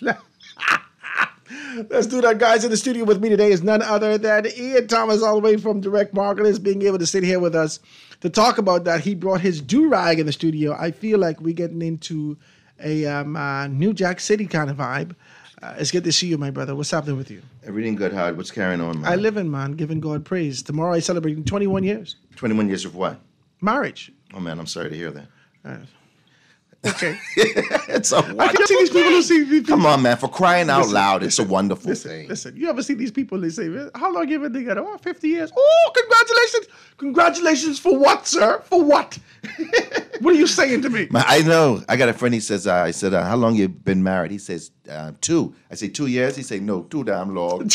Let's do that, guys. In the studio with me today is none other than Ian Thomas, all the way from Direct Marketers, being able to sit here with us to talk about that. He brought his do-rag in the studio. I feel like we're getting into a New Jack City kind of vibe. It's good to see you, my brother. What's happening with you? Everything good, Howard. What's carrying on, man? I live in, man, giving God praise. Tomorrow I celebrate 21 years. 21 years of what? Marriage. Oh, man, I'm sorry to hear that. Okay. It's a wonderful I can see these people who see people. Come on, man. For crying out loud, it's a wonderful thing. Listen, you ever see these people, they say, how long you been together? Oh, 50 years. Oh, congratulations. Congratulations for what, sir? For what? What are you saying to me? Man, I know. I got a friend, he says, I said, how long you been married? He says, 2. I say, 2 years? He say, no, too damn long.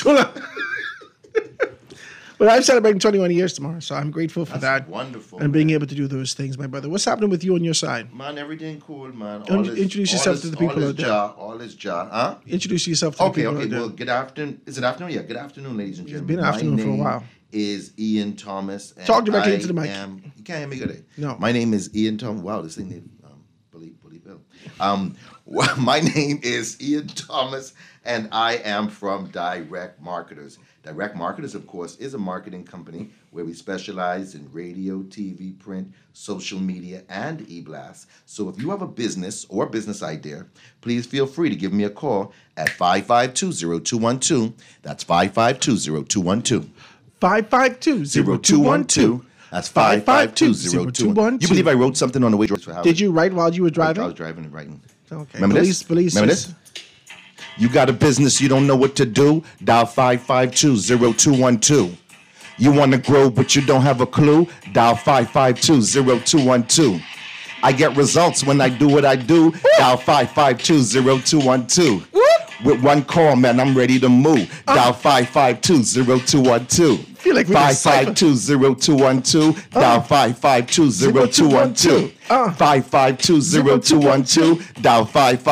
But I'm celebrating 21 years tomorrow, so I'm grateful for that. Wonderful. And being able to do those things, my brother. What's happening with you on your side? Man, everything cool, man. Introduce yourself to the people out there. All is jar, huh? Introduce yourself to the people out there. Okay, well, good afternoon. Is it afternoon? Yeah, good afternoon, ladies and gentlemen. It's been afternoon for a while. My name is Ian Thomas. And talk directly into the mic. You can't hear me good. No. My name is Ian Thomas. Wow, this thing is Bully Bill. My name is Ian Thomas, and I am from Direct Marketers. Direct Marketers, of course, is a marketing company where we specialize in radio, TV, print, social media, and e-blast. So if you have a business or business idea, please feel free to give me a call at 552-0212. That's 552-0212. 552-0212. That's 552-0212. You believe I wrote something on the way? Did you write while you were driving? I was driving and writing. Okay. Remember this? Remember this? You got a business, you don't know what to do? Dial 552-0212. You want to grow, but you don't have a clue? Dial 552-0212. I get results when I do what I do. Dial 552-0212. With one call, man, I'm ready to move. Dial 552-0212. Feel like 552-0212. Dial 552-0212. 552-0212. Dial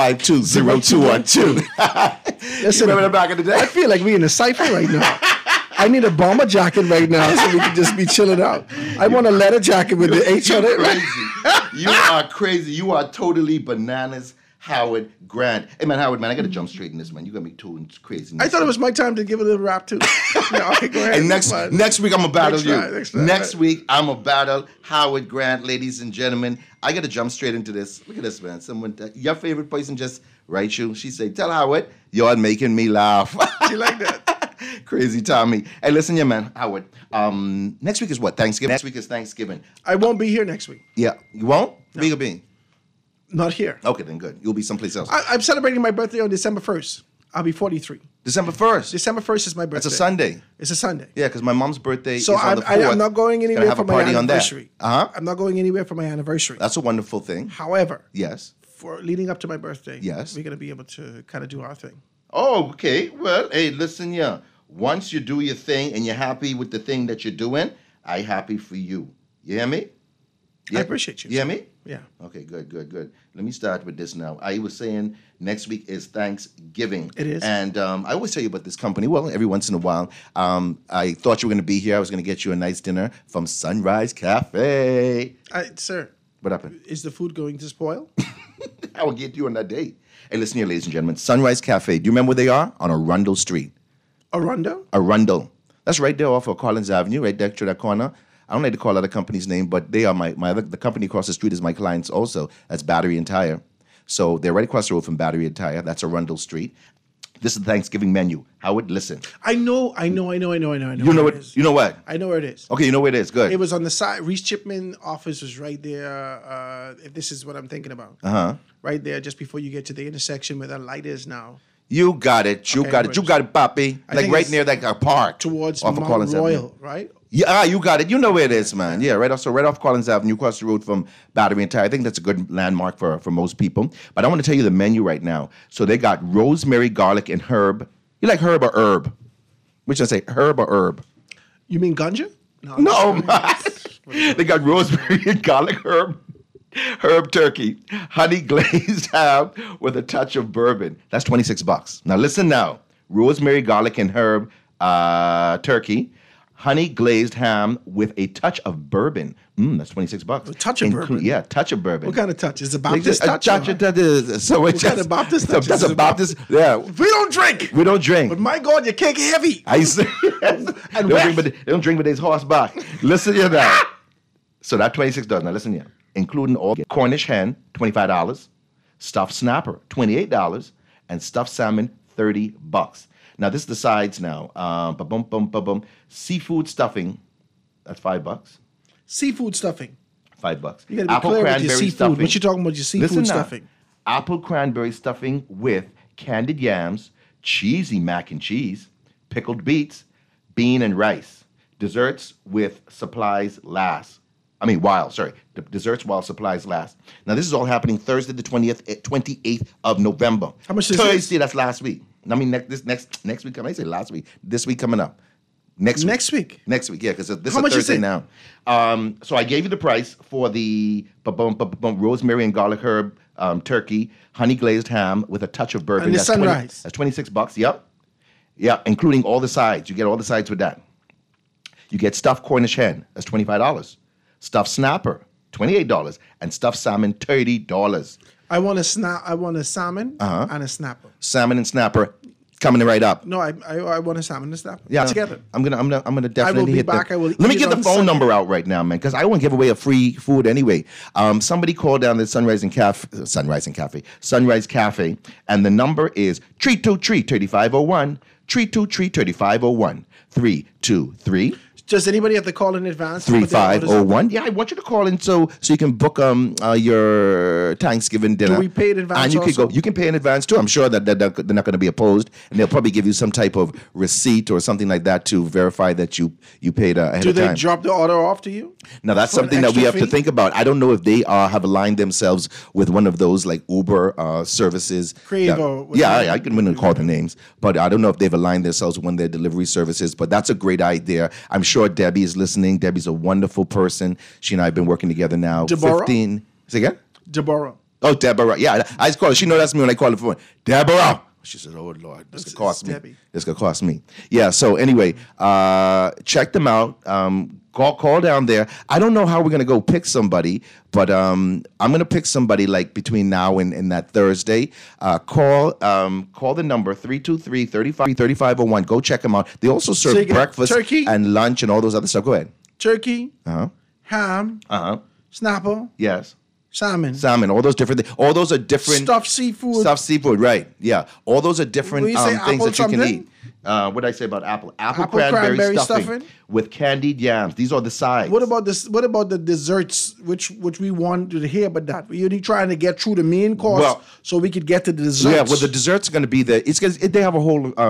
552-0212. Listen, remember the back of the day? I feel like we in a cipher right now. I need a bomber jacket right now so we can just be chilling out. I want a leather jacket with the H on it. Crazy. You are crazy. You are totally bananas. Howard Grant. Hey, man, Howard, man, I got to jump straight in this, man. You're going to be too crazy. I thought it was my time to give a little rap, too. No, okay, go ahead. And next week, I'm going to battle you. Next week, I'm going to battle Howard Grant, ladies and gentlemen. I got to jump straight into this. Look at this, man. Someone, your favorite person just writes you. She say, tell Howard, you're making me laugh. She like that. Crazy Tommy. Hey, listen, yeah, man, Howard. Next week is what? Thanksgiving? Next week is Thanksgiving. I won't be here next week. Yeah. You won't? No. Where you going to be? Not here. Okay, then good. You'll be someplace else. I'm celebrating my birthday on December 1st. I'll be 43. December 1st? December 1st is my birthday. It's a Sunday. It's a Sunday. Yeah, because my mom's birthday so is on the 4th. I'm not going anywhere for my anniversary. I'm not going anywhere for my anniversary. That's a wonderful thing. However, yes, for leading up to my birthday, yes, we're going to be able to kind of do our thing. Oh, okay. Well, hey, listen, yeah. Once you do your thing and you're happy with the thing that you're doing, I'm happy for you. You hear me? Yeah. I appreciate you. You hear me? Yeah. Okay, good. Let me start with this now. I was saying next week is Thanksgiving. It is. And I always tell you about this company. Well, every once in a while. I thought you were going to be here. I was going to get you a nice dinner from Sunrise Cafe. Sir. What happened? Is the food going to spoil? I will get you on that date. Hey, listen here, ladies and gentlemen. Sunrise Cafe. Do you remember where they are? On Arundel Street. Arundel? Arundel. That's right there off of Collins Avenue, right there to that corner. I don't like to call out the company's name, but they are the company across the street is my clients also. That's Battery and Tire. So they're right across the road from Battery and Tire. That's Arundel Street. This is the Thanksgiving menu. Howard, listen. I know. You know it? You know what? I know where it is. Okay, you know where it is. Good. It was on the side. Reese Chipman office was right there. If this is what I'm thinking about. Right there, just before you get to the intersection where the light is now. You got it. You got it, Papi. Like right near that park. Towards off Mount of Collins Royal, Avenue. right? Yeah, you got it. You know where it is, man. Yeah, right off Collins Avenue, across the road from Battery and Tire. I think that's a good landmark for most people. But I want to tell you the menu right now. So they got rosemary, garlic, and herb. You like herb or herb? Which I say, herb or herb? You mean ganja? No, man. They got rosemary and garlic, herb turkey, honey glazed ham with a touch of bourbon. That's $26. Now listen now. Rosemary, garlic, and herb turkey. Honey glazed ham with a touch of bourbon. That's $26. A touch of bourbon? Yeah, touch of bourbon. What kind of touch? Is it Baptist touch? What kind of Baptist touch? That's a Baptist. Yeah. We don't drink. We don't drink. But my God, your cake heavy. I say. They don't drink with his horseback. Listen here now. So that $26. Now listen here. Including all Cornish hen, $25. Stuffed snapper, $28. And stuffed salmon, $30. Now, this is the sides now. Seafood stuffing, that's $5. Seafood stuffing. $5. You gotta be clear with your seafood. Stuffing. What you talking about? Your seafood Listen stuffing? Now, apple cranberry stuffing with candied yams, cheesy mac and cheese, pickled beets, bean and rice. Desserts with supplies last. Desserts while supplies last. Now, this is all happening Thursday, the 28th of November. How much is Thursday, that's last week. I mean, next week. I say last week. This week coming up. Next week, yeah, because this is Thursday now. So I gave you the price for the rosemary and garlic herb turkey, honey glazed ham with a touch of bourbon. And the sunrise. That's $26. Yep. Yeah, including all the sides. You get all the sides with that. You get stuffed Cornish hen. That's $25. Stuffed snapper, $28, and stuffed salmon, $30. I want a salmon and a snapper. Salmon and snapper coming right up. No, I want a salmon and a snapper. Yeah, together. I'm gonna definitely I will be hit back. Let me get the phone number out right now, man, because I want to give away a free food anyway. Somebody called down the Sunrise Cafe, and the number is 323-3501, 323-3501, 323. Does anybody have to call in advance? 3501. Yeah, I want you to call in so you can book your Thanksgiving dinner. Do we pay in advance? And you can pay in advance too. I'm sure that they're not going to be opposed, and they'll probably give you some type of receipt or something like that to verify that you paid ahead of time. Do they drop the order off to you? Now that's something that we have to think about. I don't know if they have aligned themselves with one of those like Uber services. Crave I wouldn't call the names, but I don't know if they've aligned themselves with one of their delivery services. But that's a great idea. I'm sure Debbie is listening. Debbie's a wonderful person. She and I have been working together now. Deborah? Say again? Deborah. Oh, Deborah. Yeah, I just call her. She knows that's me when I call her phone. Deborah. She said, "Oh Lord, this could cost me. Debbie. This could cost me." Yeah. So anyway, check them out. Call down there. I don't know how we're gonna go pick somebody, but I'm gonna pick somebody like between now and that Thursday. Call the number 323-3501. Go check them out. They also serve breakfast, turkey, and lunch, and all those other stuff. Go ahead. Turkey. Ham. Snapper. Yes. Salmon. All those different things. All those are different. Stuffed seafood. Right. Yeah. All those are different things that you can eat. What did I say about apple? Apple cranberry stuffing with candied yams. These are the sides. What about this? What about the desserts, which we wanted to hear about that? We're trying to get through the main course so we could get to the desserts. Yeah, well, the desserts are going to be they have a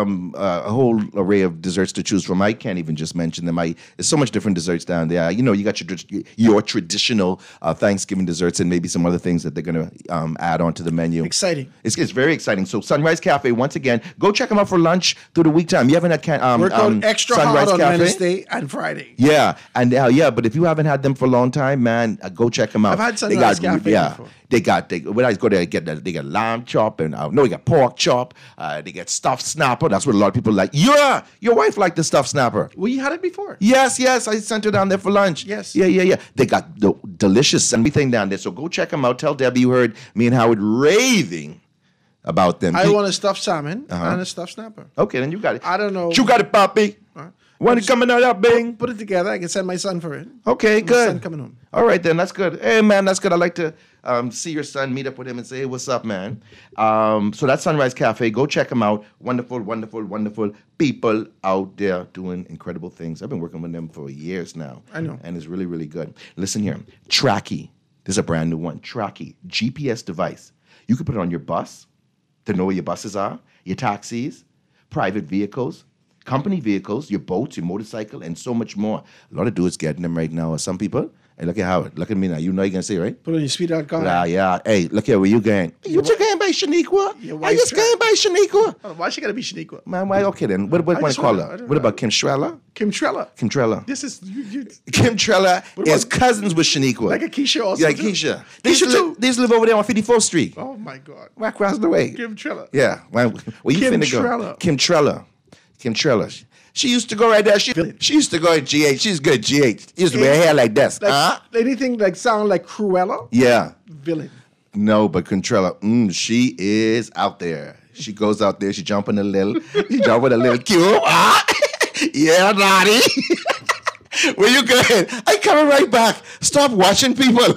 whole array of desserts to choose from. I can't even just mention them. There's so much different desserts down there. You got your traditional Thanksgiving desserts and maybe some other things that they're going to add onto the menu. Exciting. It's very exciting. So Sunrise Cafe, once again, go check them out for lunch through the week time. You haven't had work out extra Sunrise hard on Cafe? Wednesday and Friday. Yeah, and but if you haven't had them for a long time, man, go check them out. I've had Sunrise Cafe before. When I go there, they got lamb chop and they got pork chop. They get stuffed snapper. That's what a lot of people like. Yeah, your wife liked the stuffed snapper. Well, you had it before. Yes. I sent her down there for lunch. Yes. Yeah. They got the delicious everything down there. So go check them out. Tell Debbie you heard me and Howard raving about them. I want a stuffed salmon and a stuffed snapper. Okay, then you got it. I don't know. You got it, Poppy. When it coming out, Bing? Put it together. I can send my son for it. Okay, good. My son coming home. All right, then. That's good. Hey, man, that's good. I like to see your son, meet up with him and say, hey, what's up, man? So that's Sunrise Cafe. Go check them out. Wonderful, wonderful, wonderful people out there doing incredible things. I've been working with them for years now. I know. And it's really, really good. Listen here. Tracky. This is a brand new one. Tracky. GPS device. You can put it on your bus to know where your buses are, your taxis, private vehicles, company vehicles, your boats, your motorcycle, and so much more. A lot of dudes getting them right now. Some people, hey, look at Howard. Look at me now. You know you're going to say, right? Put on your speed-out car. Yeah. Hey, look here. Where you going? You going by Shaniqua? I just going by Shaniqua. Oh, why she got to be Shaniqua? Man, why? Okay, then. What do I call her? What about Kim Trella? Kim Trella. This is... Kim Trella is cousins with Shaniqua. Like a Keisha also. Yeah, Keisha. They used to live over there on 54th Street. Oh, my God. Right across the way. Kim Trella. Yeah. Where you finna go? Kim Trella. She used to go right there. She used to go at GH. She's good at GH. She used to wear hair like this. Anything sound like Cruella? Yeah. Villain. No, but Contrella, she is out there. She goes out there. She jumping a little. Cute. Yeah, Naughty. Where you going? I coming right back. Stop watching people.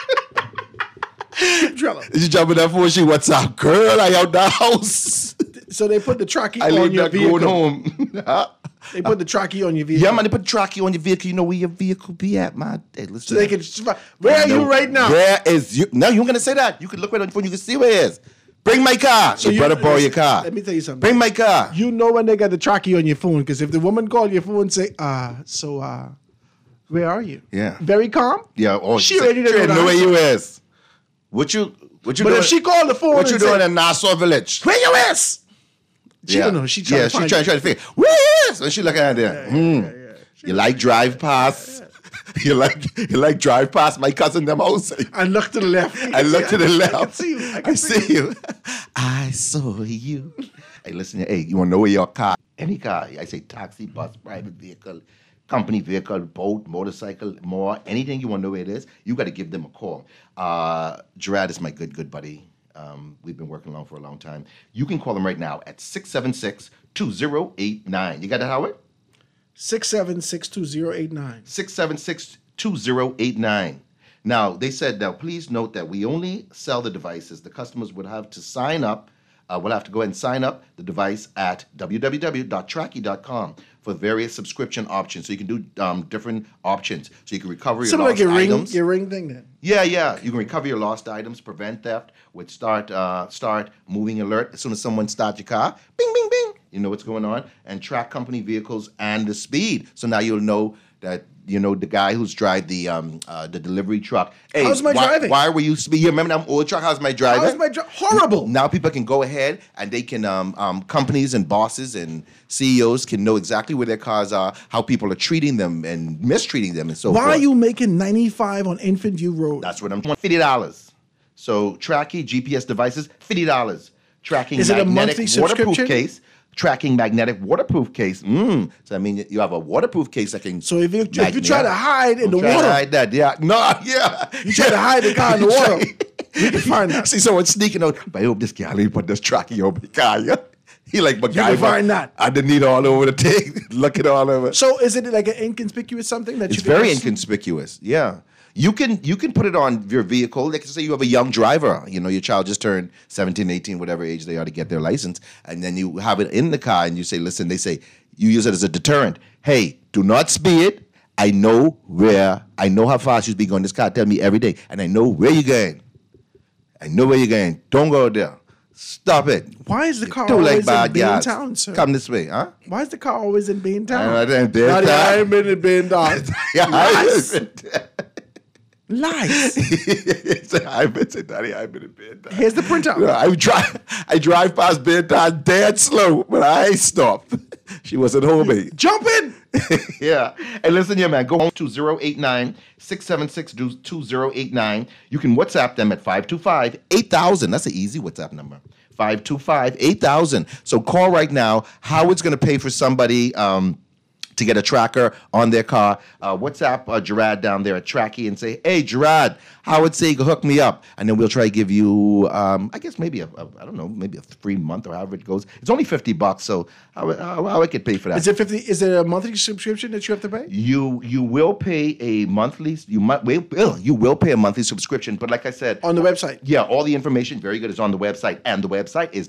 Trella. She jumping that for she. What's up, girl? I out the house. So they put the trackie on your vehicle. Going home. They put the trackie on your vehicle. Yeah, man, they put the trackie on your vehicle. You know where your vehicle be at, man. Hey, listen. So they can. Where are you right now? Where is you? No, you're gonna say that. You can look right on your phone. You can see where it is. Bring my car. So you better borrow your car. Let me tell you something. Bring my car. You know when they got the trackie on your phone, because if the woman call your phone and say, where are you? Yeah. Very calm? Yeah. Oh, she ready to know where you is. What you but doing? If she called the phone, what you doing in Nassau Village? Where you is? She don't know. She trying to figure. Where is? And she looking at there. You like drive past? You like drive past my cousin them house? I look to the left. I look to the left. I can see you. I see you. I saw you. Hey, listen. Hey, you want to know where your car? Any car. I say taxi, bus, private vehicle, company vehicle, boat, motorcycle, more, anything you want to know where it is, you got to give them a call. Gerard is my good buddy. We've been working along for a long time. You can call them right now at 676-2089. You got that, Howard? 676-2089. 676-2089. Now, they said, now, please note that we only sell the devices. The customers would have to sign up. We'll have to go ahead and sign up the device at www.tracky.com for various subscription options. So you can do different options. So you can recover your lost items. Your ring thing then. Yeah. You can recover your lost items, prevent theft with start moving alert. As soon as someone starts your car, bing, bing, bing, you know what's going on. And track company vehicles and the speed. So now you'll know that, you know, the guy who's drive the delivery truck. Hey, how's my driving? Why were you speeding? You remember that old truck? How's my driving? How's my horrible. Now people can go ahead and they can, companies and bosses and CEOs can know exactly where their cars are, how people are treating them and mistreating them and so forth. Why are you making 95 on Infant View Road? That's what I'm doing. $50. So Tracky GPS devices, $50. Tracking is it a magnetic monthly waterproof subscription? case. Tracking magnetic waterproof case. So I mean, you have a waterproof case that can. So if you try to hide in the water, to hide that, yeah, you try to hide the car in the water, you can find that. See someone sneaking out. But I hope this guy put this tracking over the car. Yeah? He like MacGyver. You can find that underneath all over the thing, looking all over. So is it like an inconspicuous something that it's very inconspicuous? Yeah. You can put it on your vehicle. Like say you have a young driver, you know, your child just turned 17, 18, whatever age they are to get their license, and then you have it in the car and you say, listen, they say, you use it as a deterrent. Hey, do not speed. I know how fast you be going. This car tell me every day, and I know where you're going. Don't go there. Stop it. Why is the car always in Baintown, sir? Come this way, huh? Why is the car always in Baintown? I ain't been in Baintown. Lies. I've been to Daddy. I've been in bed. Here's the printout. No, I drive past Baintown dead slow, but I ain't stopped. She wasn't home. Jump in. Yeah. And listen here, man. Go home to 089-676-2089. You can WhatsApp them at 525-8000. That's an easy WhatsApp number. 525-8000. So call right now. Howard's going to pay for somebody to get a tracker on their car. WhatsApp Gerard down there at Tracky and say, hey, Gerard, Howard say you can hook me up. And then we'll try to give you, I guess maybe maybe a free month or however it goes. It's only $50, so how I could pay for that. Is it $50? Is it a monthly subscription that you have to pay? You will pay a monthly, you will pay a monthly subscription, but like I said. On the website? Yeah, all the information, very good, is on the website. And the website is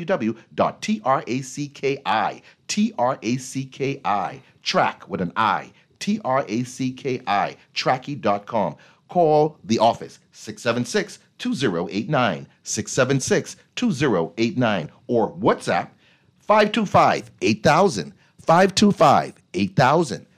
www.tracki, track with an I, TRACKI, tracky.com. Call the office, 676-2089, 676-2089, or WhatsApp, 525-8000, 525-8000,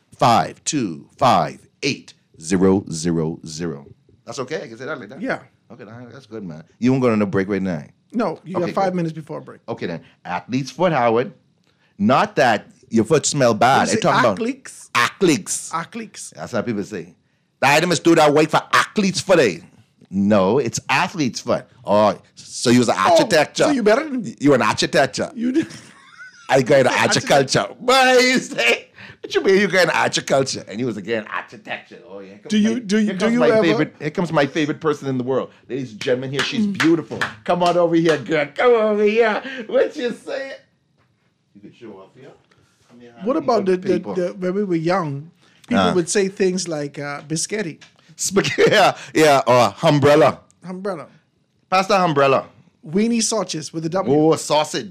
525-8000. That's okay? I can say that like that? Yeah. Okay, that's good, man. You won't go on no break right now? No, you got 5 minutes before break. Okay, then. Athlete's foot, Howard. Not that your foot smell bad. They're talking about athletes. That's how people say. The item is do that wait for athlete's foot. No, it's athlete's foot. Oh, so you was an architecture. So you better than you an architecture. You did. I got into agriculture. But you say, what you mean you got into agriculture? And he was again architecture. Oh yeah. Do you ever? Here comes my favorite person in the world, ladies and gentlemen. Here, she's beautiful. Come on over here, girl. Come over here. What you say? You could show off here. What about the when we were young? People would say things like biscotti. Yeah, or umbrella. Umbrella. Pass the umbrella. Weenie sausages with a W. Oh, sausage.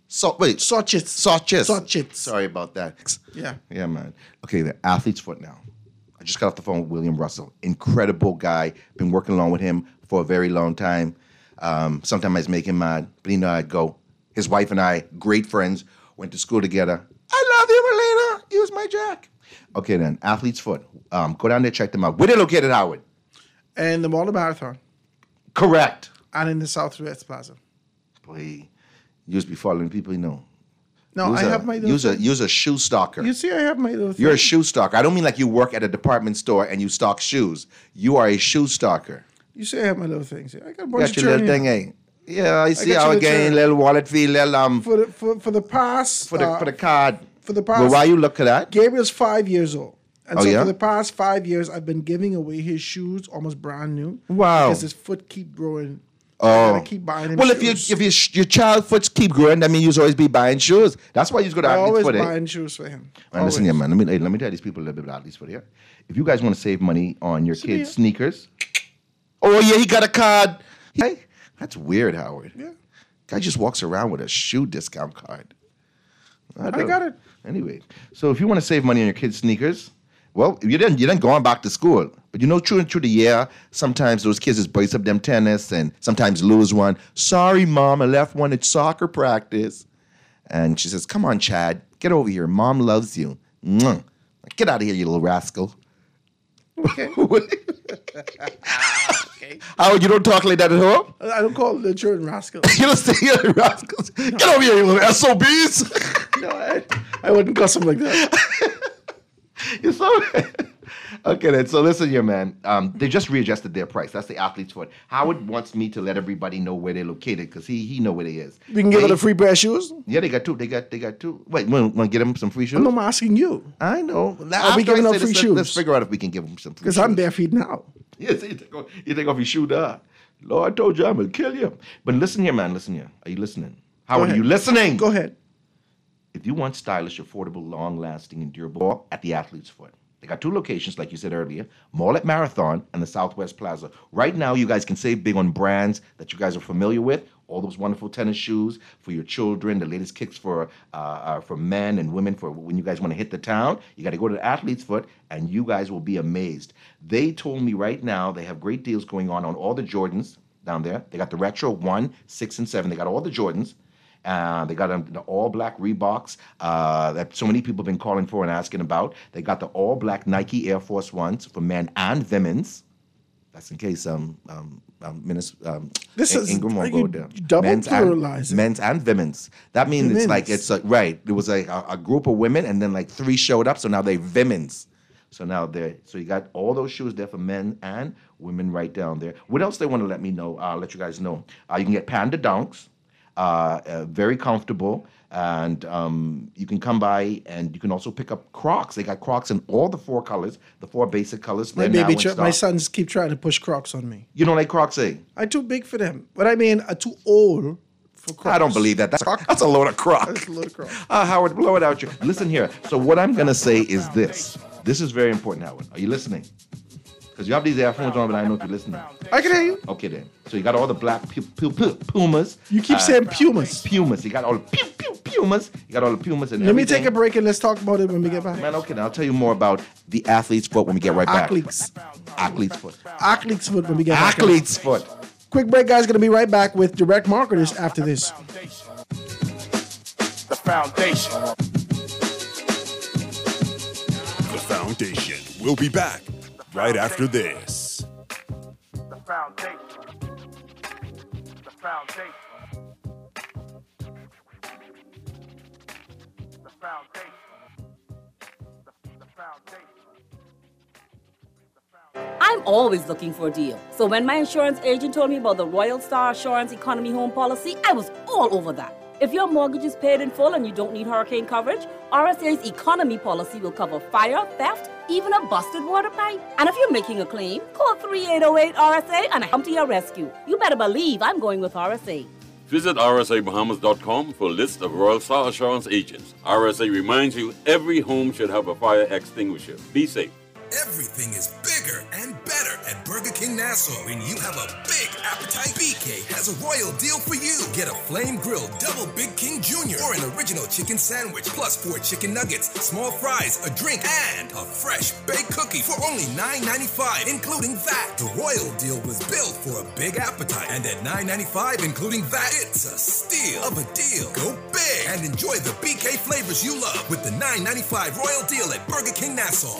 Sochits. Sorry about that. Yeah. Yeah, man. Okay, the athlete's foot now. I just got off the phone with William Russell. Incredible guy. Been working along with him for a very long time. Sometimes I make him mad, but he know I'd go. His wife and I, great friends, went to school together. I love you, Elena. Use my jack. Okay, then. Athlete's foot. Go down there, check them out. Where they located, Howard? And the Mall of Marathon. Correct. And in the Southwest Plaza. Boy, you used to be following people, you know. No, I have my little Use a shoe stalker. You see, I have my little thing. You're a shoe stalker. I don't mean like you work at a department store and you stock shoes. You are a shoe stalker. You see, I have my little things. I got a bunch Got your little thing, eh? Yeah, I see got how your again, little wallet fee, little for the past for the card. For the past. Well, why you look at that? Gabriel's 5 years old. And Oh, so yeah? for the past 5 years, I've been giving away his shoes almost brand new. Wow. Because his foot keep growing. Oh. I gotta keep buying him Well, shoes. if your child foots keep growing, that means you always be buying shoes. That's why you go to I athlete's always foot. buying shoes for him. Man, listen here, man. Let me tell these people a little bit about athlete's foot here. If you guys want to save money on your kids' sneakers, oh yeah, he got a card. Hey, that's weird, Howard. Yeah. Guy just walks around with a shoe discount card. I got it. Anyway, so if you want to save money on your kids' sneakers, well, you didn't going back to school. But you know, through the year, sometimes those kids just brace up them tennis and sometimes lose one. Sorry, Mom, I left one at soccer practice. And she says, come on, Chad, get over here. Mom loves you. Mwah. Get out of here, you little rascal. Okay. Howard, you don't talk like that at home? I don't call the children rascals. You don't say you're rascals. Get over here, you little SOBs. No, I wouldn't cuss them like that. You're so okay then. So listen here, man. They just readjusted their price. That's the athlete's foot. Howard wants me to let everybody know where they're located because he know where they is. We can give it a free pair of shoes? Yeah, they got two. They got two. Wait, want to get them some free shoes? I'm asking you. I know. Are we giving them free shoes? Let's figure out if we can give them some free shoes. Because I'm bare feet now. Yes, you take off your shoe there. Lord, I told you I'm going to kill you. But listen here, man. Listen here. Are you listening? Howard, are you listening? Go ahead. If you want stylish, affordable, long-lasting, and durable, at the athlete's foot. They got two locations, like you said earlier, Mall at Marathon and the Southwest Plaza. Right now, you guys can save big on brands that you guys are familiar with. All those wonderful tennis shoes for your children, the latest kicks for men and women for when you guys want to hit the town. You got to go to the Athlete's Foot, and you guys will be amazed. They told me right now they have great deals going on all the Jordans down there. They got the Retro 1, 6, and 7. They got all the Jordans. They got the all-black Reeboks that so many people have been calling for and asking about. They got the all-black Nike Air Force Ones for men and women's. That's in case this is Ingram won't go there. Double pluralizing. Men's and women's. That means it's like right. It was like a group of women, and then like 3 showed up, so now they're women's. So now so you got all those shoes there for men and women right down there. What else they want to let me know? I'll let you guys know. You can get Panda Dunks. Very comfortable, and you can come by and you can also pick up Crocs. They got Crocs in all the 4 colors, the 4 basic colors. My sons keep trying to push Crocs on me. You don't like Crocs, eh? I'm too big for them, but I mean, I'm too old for Crocs. I don't believe that. That's a load of Crocs. That's a load of Crocs. Howard, blow it out. Listen here. So what I'm going to say is this. This is very important, Howard. Are you listening? Because you have these earphones on, but I don't know if you're listening. I can hear you. Okay, then. So you got all the black Pumas. You keep saying Pumas. Pumas. You got all the Pumas. You got all the Pumas and Let me take a break and let's talk about it when we get back. Man, okay, now I'll tell you more about the Athlete's Foot when we get right back. Athlete's Foot. Athlete's Foot when we get back. Athlete's Foot. Quick break, guys. Going to be right back with Direct Marketers after this. The foundation. The foundation. We'll be back right after this. The foundation. The foundation. The foundation. The foundation. I'm always looking for a deal. So when my insurance agent told me about the Royal Star Assurance Economy Home Policy, I was all over that. If your mortgage is paid in full and you don't need hurricane coverage, RSA's economy policy will cover fire, theft, even a busted water pipe. And if you're making a claim, call 3808-RSA and I come to your rescue. You better believe I'm going with RSA. Visit rsabahamas.com for a list of Royal Star Assurance agents. RSA reminds you every home should have a fire extinguisher. Be safe. Everything is bigger and better at Burger King Nassau when you have a big appetite? BK has a royal deal for you. Get a flame-grilled double Big King Jr. or an original chicken sandwich, plus 4 chicken nuggets, small fries, a drink, and a fresh baked cookie for only $9.95, including VAT. The royal deal was built for a big appetite, and at $9.95, including VAT, it's a steal of a deal. Go big and enjoy the BK flavors you love with the $9.95 royal deal at Burger King Nassau.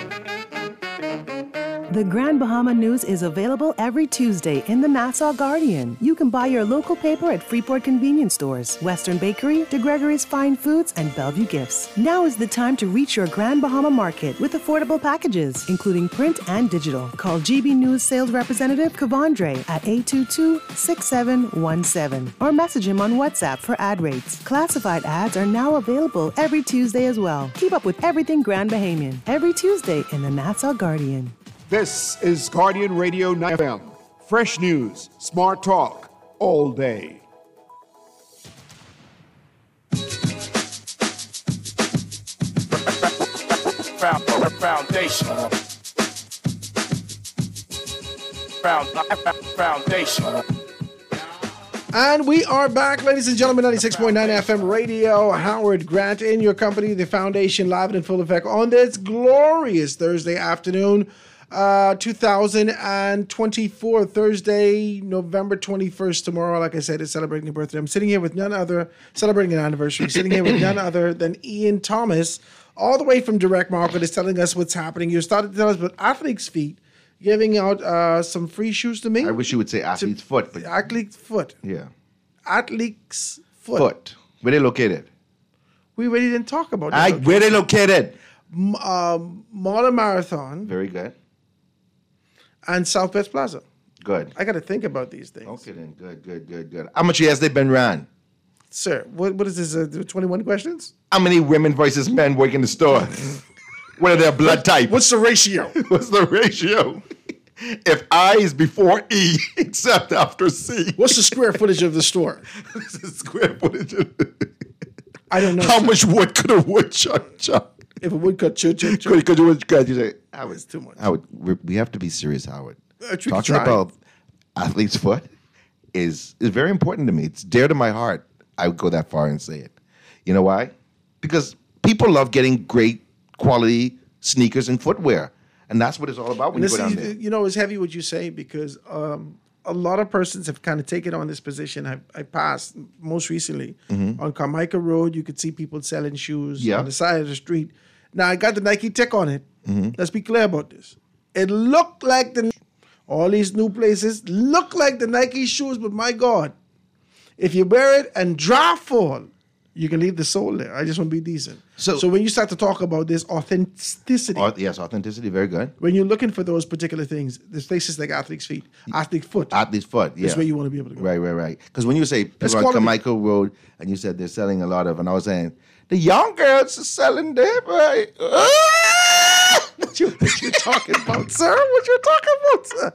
The Grand Bahama News is available every Tuesday in the Nassau Guardian. You can buy your local paper at Freeport Convenience Stores, Western Bakery, DeGregory's Fine Foods, and Bellevue Gifts. Now is the time to reach your Grand Bahama market with affordable packages, including print and digital. Call GB News sales representative Kavandre at 822-6717 or message him on WhatsApp for ad rates. Classified ads are now available every Tuesday as well. Keep up with everything Grand Bahamian every Tuesday in the Nassau Guardian. This is Guardian Radio 9 FM. Fresh news, smart talk, all day. Foundation. And we are back, ladies and gentlemen, 96.9 FM radio. Howard Grant in your company, the Foundation, live and in full effect on this glorious Thursday afternoon. 2024, Thursday, November 21st. Tomorrow, like I said, is celebrating a birthday. I'm sitting here with none other, celebrating an anniversary, sitting here with none other than Ian Thomas, all the way from Direct Market, is telling us what's happening. You started to tell us about Athlete's Feet, giving out some free shoes to me. I wish you would say Athlete's Foot. But Athlete's Foot. Yeah. Athlete's Foot. Where they located? We really didn't talk about that. Where they located? Mall Marathon. Very good. And Southwest Plaza. Good. I got to think about these things. Okay, then. Good. How much has they been ran? Sir, what is this, 21 questions? How many women versus men work in the store? What are their blood type? What's the ratio? What's the ratio? If I is before E, except after C. What's the square footage of the store? What's the square footage of I don't know. How much wood could a woodchuck chop? If a woodcut chop. Could a woodchuck, you say, Howard, it's too much. Howard, we have to be serious, Howard. Talking about Athlete's Foot is very important to me. It's dear to my heart. I would go that far and say it. You know why? Because people love getting great quality sneakers and footwear. And that's what it's all about when you go down there. You know, it's heavy what you say because a lot of persons have kind of taken on this position. I passed most recently on Carmichael Road. You could see people selling shoes on the side of the street. Now, I got the Nike Tech on it. Let's be clear about this. It looked like all these new places look like the Nike shoes, but my God, if you wear it and dry fall, you can leave the sole there. I just want to be decent. So when you start to talk about this authenticity. Yes, authenticity, very good. When you're looking for those particular things, there's places like Athlete's Foot. Athlete's Foot, yeah. That's where you want to be able to go. Right. Because when you say people on Carmichael Road, and you said they're selling a lot of, and I was saying, the young girls are selling there, right? What you talking about, sir? What you talking about, sir?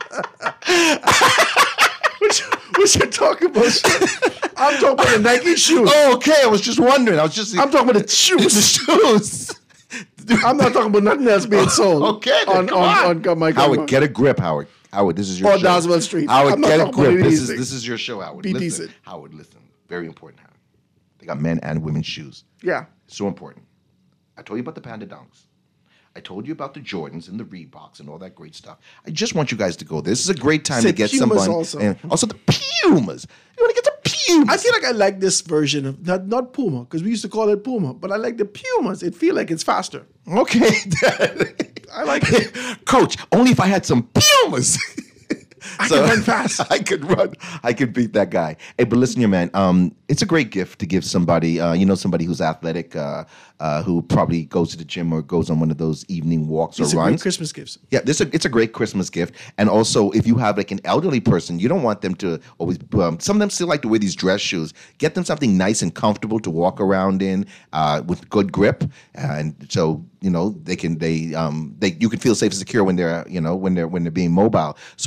What you talking about, sir? I'm talking about the Nike shoes. Oh, okay. I was just wondering. I'm talking about the shoes. The shoes. I'm not talking about nothing else being sold. Okay. On Carmichael Howard, Road. get a grip, Howard. Howard, this is your show. On Doswell Street. Howard, get a grip. This is your show, Howard. Be decent. Howard, listen. Very important, Howard. They got men and women's shoes. Yeah. So important. I told you about the Panda Dunks. I told you about the Jordans and the Reeboks and all that great stuff. I just want you guys to go. This is a great time to get Pumas someone. Also. And also the Pumas. You want to get the Pumas. I feel like I like this version of, not Puma, because we used to call it Puma, but I like the Pumas. It feels like it's faster. Okay. I like it. Coach, only if I had some Pumas. I can run fast. I could beat that guy. Hey, but listen here, man. It's a great gift to give somebody, somebody who's athletic, who probably goes to the gym or goes on one of those evening walks or runs. It's a great Christmas gift. Yeah, it's a great Christmas gift. And also, if you have like an elderly person, you don't want them to always. Some of them still like to wear these dress shoes. Get them something nice and comfortable to walk around in with good grip, and so you can feel safe and secure when they're when they're being mobile. So go down there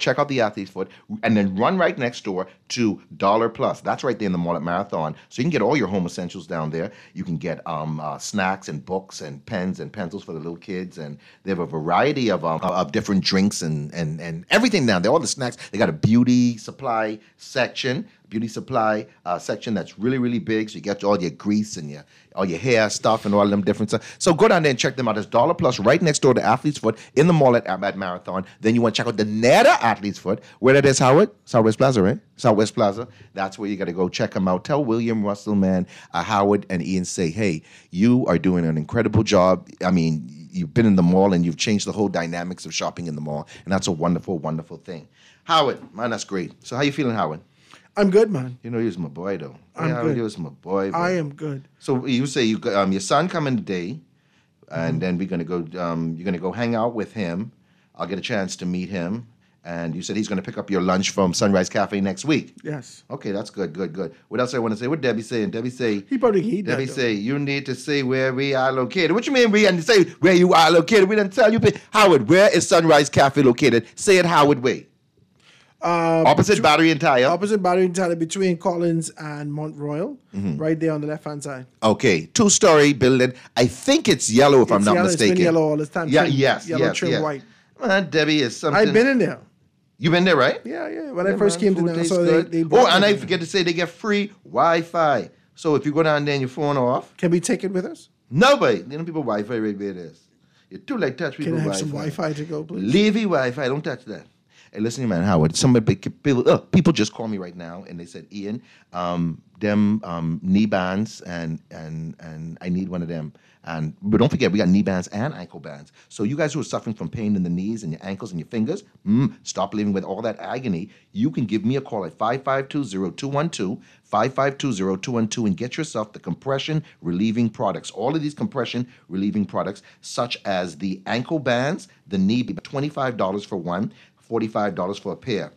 check out the Athlete's Foot, and then run right next door to Dollar Plus. That's right there in the mall at Marathon. So you can get all your home essentials down there. You can get snacks and books and pens and pencils for the little kids, and they have a variety of different drinks and everything down there. All the snacks. They got a beauty supply section. Section that's really, really big. So you get all your grease and all your hair stuff and all them different stuff. So go down there and check them out. There's Dollar Plus right next door to Athlete's Foot in the mall at Marathon. Then you want to check out the Neta Athlete's Foot. Where that is, Howard? Southwest Plaza, right? Southwest Plaza. That's where you got to go check them out. Tell William Russell, man, Howard and Ian say, hey, you are doing an incredible job. I mean, you've been in the mall and you've changed the whole dynamics of shopping in the mall. And that's a wonderful, wonderful thing. Howard, man, that's great. So how you feeling, Howard? I'm good, man. You know, he was my boy, though. I'm good. He was my boy. I am good. So you say you your son coming today, and then we're gonna go. You're gonna go hang out with him. I'll get a chance to meet him, and you said he's gonna pick up your lunch from Sunrise Cafe next week. Yes. Okay, that's good. What else I want to say? What Debbie saying? Debbie say. He probably eat that. Debbie say you need to say where we are located. What you mean we and say where you are located? We didn't tell you. Howard, where is Sunrise Cafe located? Say it Howard way. Opposite Battery and Tire. Opposite Battery and Tire, between Collins and Mont Royal, right there on the left-hand side. Okay, 2-story building. I think it's yellow, if I'm not mistaken. It's been yellow all this time. Yeah, trim, yes, yellow trim white. Debbie is something. I've been in there. You been there, right? Yeah. When I first came to them, so they and I forget to say they get free Wi-Fi. So if you go down there and your phone off, can we take it with us? Nobody. You know people Wi-Fi right where it is. You're too late touch people. Can I have Wi-Fi. some Wi-Fi to go, please? Leavey Wi-Fi. Don't touch that. Hey, listen, man, Howard. People just call me right now, and they said, Ian, them knee bands, and I need one of them. But don't forget, we got knee bands and ankle bands. So you guys who are suffering from pain in the knees and your ankles and your fingers, stop living with all that agony. You can give me a call at 552-0212, 552-0212, and get yourself the compression relieving products. All of these compression relieving products, such as the ankle bands, the knee, $25 for one, $45 for a pair.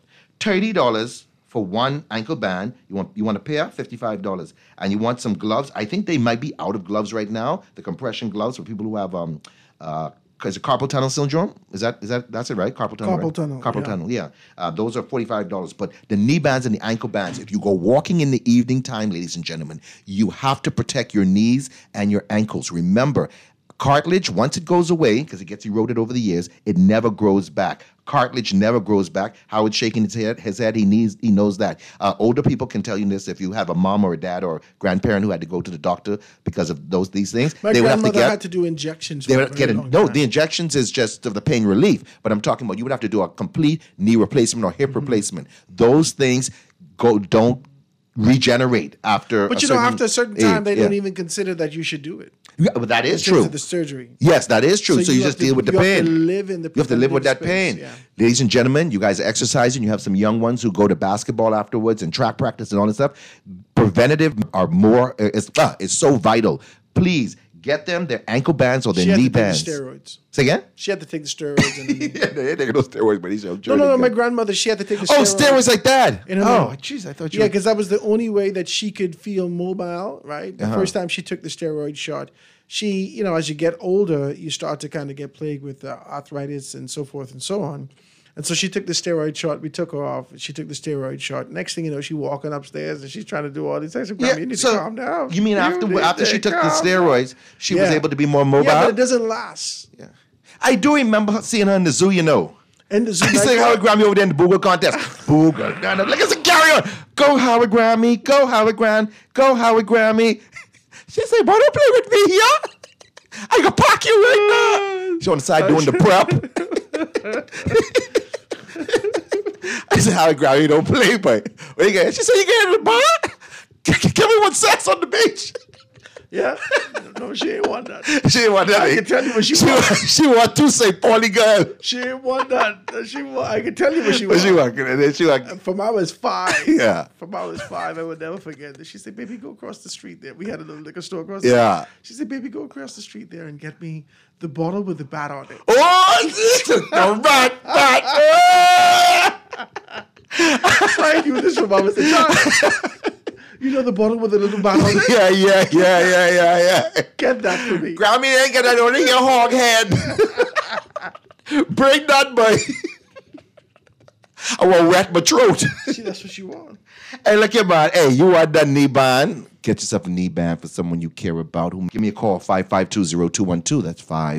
$30 for one ankle band. You want a pair? $55. And you want some gloves? I think they might be out of gloves right now. The compression gloves for people who have is it carpal tunnel syndrome? That's it, right? Carpal tunnel. Carpal tunnel. Yeah. Those are $45. But the knee bands and the ankle bands, if you go walking in the evening time, ladies and gentlemen, you have to protect your knees and your ankles. Remember, cartilage, once it goes away, because it gets eroded over the years, it never grows back. Cartilage never grows back. Howard's shaking his head. He knows that. Older people can tell you this. If you have a mom or a dad or a grandparent who had to go to the doctor because of these things, my grandmother had to do injections. The injections is just of the pain relief. But I'm talking about you would have to do a complete knee replacement or hip replacement. Those things don't regenerate after. But after a certain time, they don't even consider that you should do it. Yeah, but that is true. In terms of the surgery. Yes, that is true. So you just deal with the pain. You have to live with that pain. Yeah. Ladies and gentlemen, you guys are exercising. You have some young ones who go to basketball afterwards and track practice and all this stuff. Preventative are more. It's so vital. Please get them their ankle bands or their knee bands. Steroids. Say again? She had to take the steroids. They take those steroids, but he's no. My grandmother, she had to take the steroids. Oh, steroids like that. Oh, jeez, I thought you. Yeah, because that was the only way that she could feel mobile. Right. The first time she took the steroid shot, she, as you get older, you start to kind of get plagued with arthritis and so forth and so on. And so she took the steroid shot. We took her off. She took the steroid shot. Next thing you know, she's walking upstairs and she's trying to do all these things. You need to calm down. You mean after she took the steroids, she was able to be more mobile? Yeah, but it doesn't last. Yeah. I do remember seeing her in the zoo, In the zoo. I say Howard Grammy over there in the Boogle contest. Boogle. Like it's a carry on. Go Howard Grammy. Go Howard Grammy. Go Howard Grammy. She said, "Why don't play with me here? I can pack you right now." She's on the side doing the prep. I said, Howard Grammy, don't play, but what you get? She said, "You get in the bar? Give me one sex on the beach." Yeah. No, she ain't want that. She ain't want that. I can tell you what she want. She want to say Paulie girl. She ain't want that. I can tell you what she want. She want. From I was 5. Yeah. From I was 5, I would never forget this. She said, "Baby, go across the street there." We had a little liquor store across the street. She said, "Baby, go across the street there and get me the bottle with the bat on it." Oh, the bat. I knew this from I was a child. You know the bottle with the little bat on it? Yeah. Get that for me. Grammy ain't got that on your hog head. Bring that, boy. I want to wet my throat. See, that's what you want. Hey, look here, man. Hey, you want that knee band? Get yourself a knee band for someone you care about. Give me a call, 5520212. That's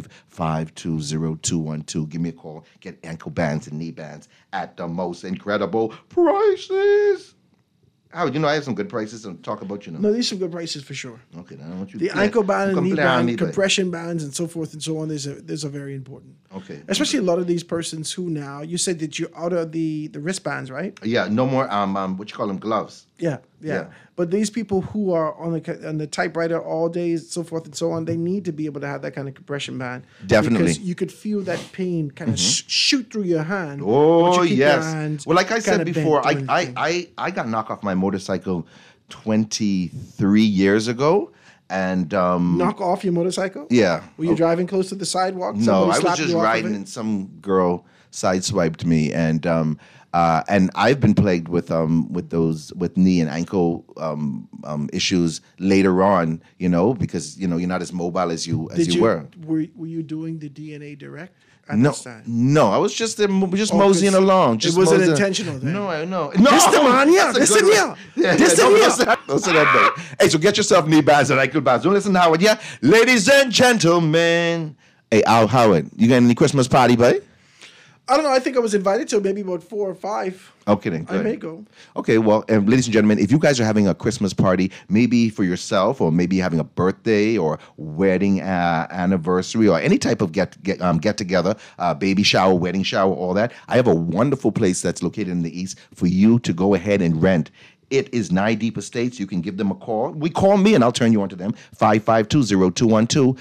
5520212. Give me a call. Get ankle bands and knee bands at the most incredible prices. Howard, I have some good prices and talk about, No, these are some good prices for sure. Okay, then I want you the to ankle band and knee band, but compression bands, and so forth and so on. These are very important. Okay. Especially a lot of these persons who now, you said that you're out of the wristbands, right? Yeah, no more, what you call them, gloves. Yeah. But these people who are on the typewriter all day, so forth and so on, they need to be able to have that kind of compression band. Definitely. Because you could feel that pain kind of shoot through your hand. Oh, but you keep yes. your hands Well, like I said kinda before, bent doing I got knocked off my motorcycle 23 years ago. And knock off your motorcycle? Yeah. Were you driving close to the sidewalk? No, Somebody I was slapped just you off of riding it? and some girl sideswiped me, and I've been plagued with knee and ankle issues later on, because you're not as mobile as you were. Were you doing the DNA direct? No, I was just moseying along. It wasn't intentional then. No. This the man here. Listen here. Don't say that, babe. Hey, so get yourself knee bands and ankle bands. Don't listen to Howard, yeah? Ladies and gentlemen. Hey, Al Howard, you got any Christmas party, babe? I don't know. I think I was invited to maybe about 4 or 5. Okay, then. Good. I may go. Okay, well, ladies and gentlemen, if you guys are having a Christmas party, maybe for yourself, or maybe having a birthday or wedding anniversary, or any type of get together, baby shower, wedding shower, all that, I have a wonderful place that's located in the East for you to go ahead and rent. It is Nye Deep Estates. You can give them a call. Call me and I'll turn you on to them. 5520212,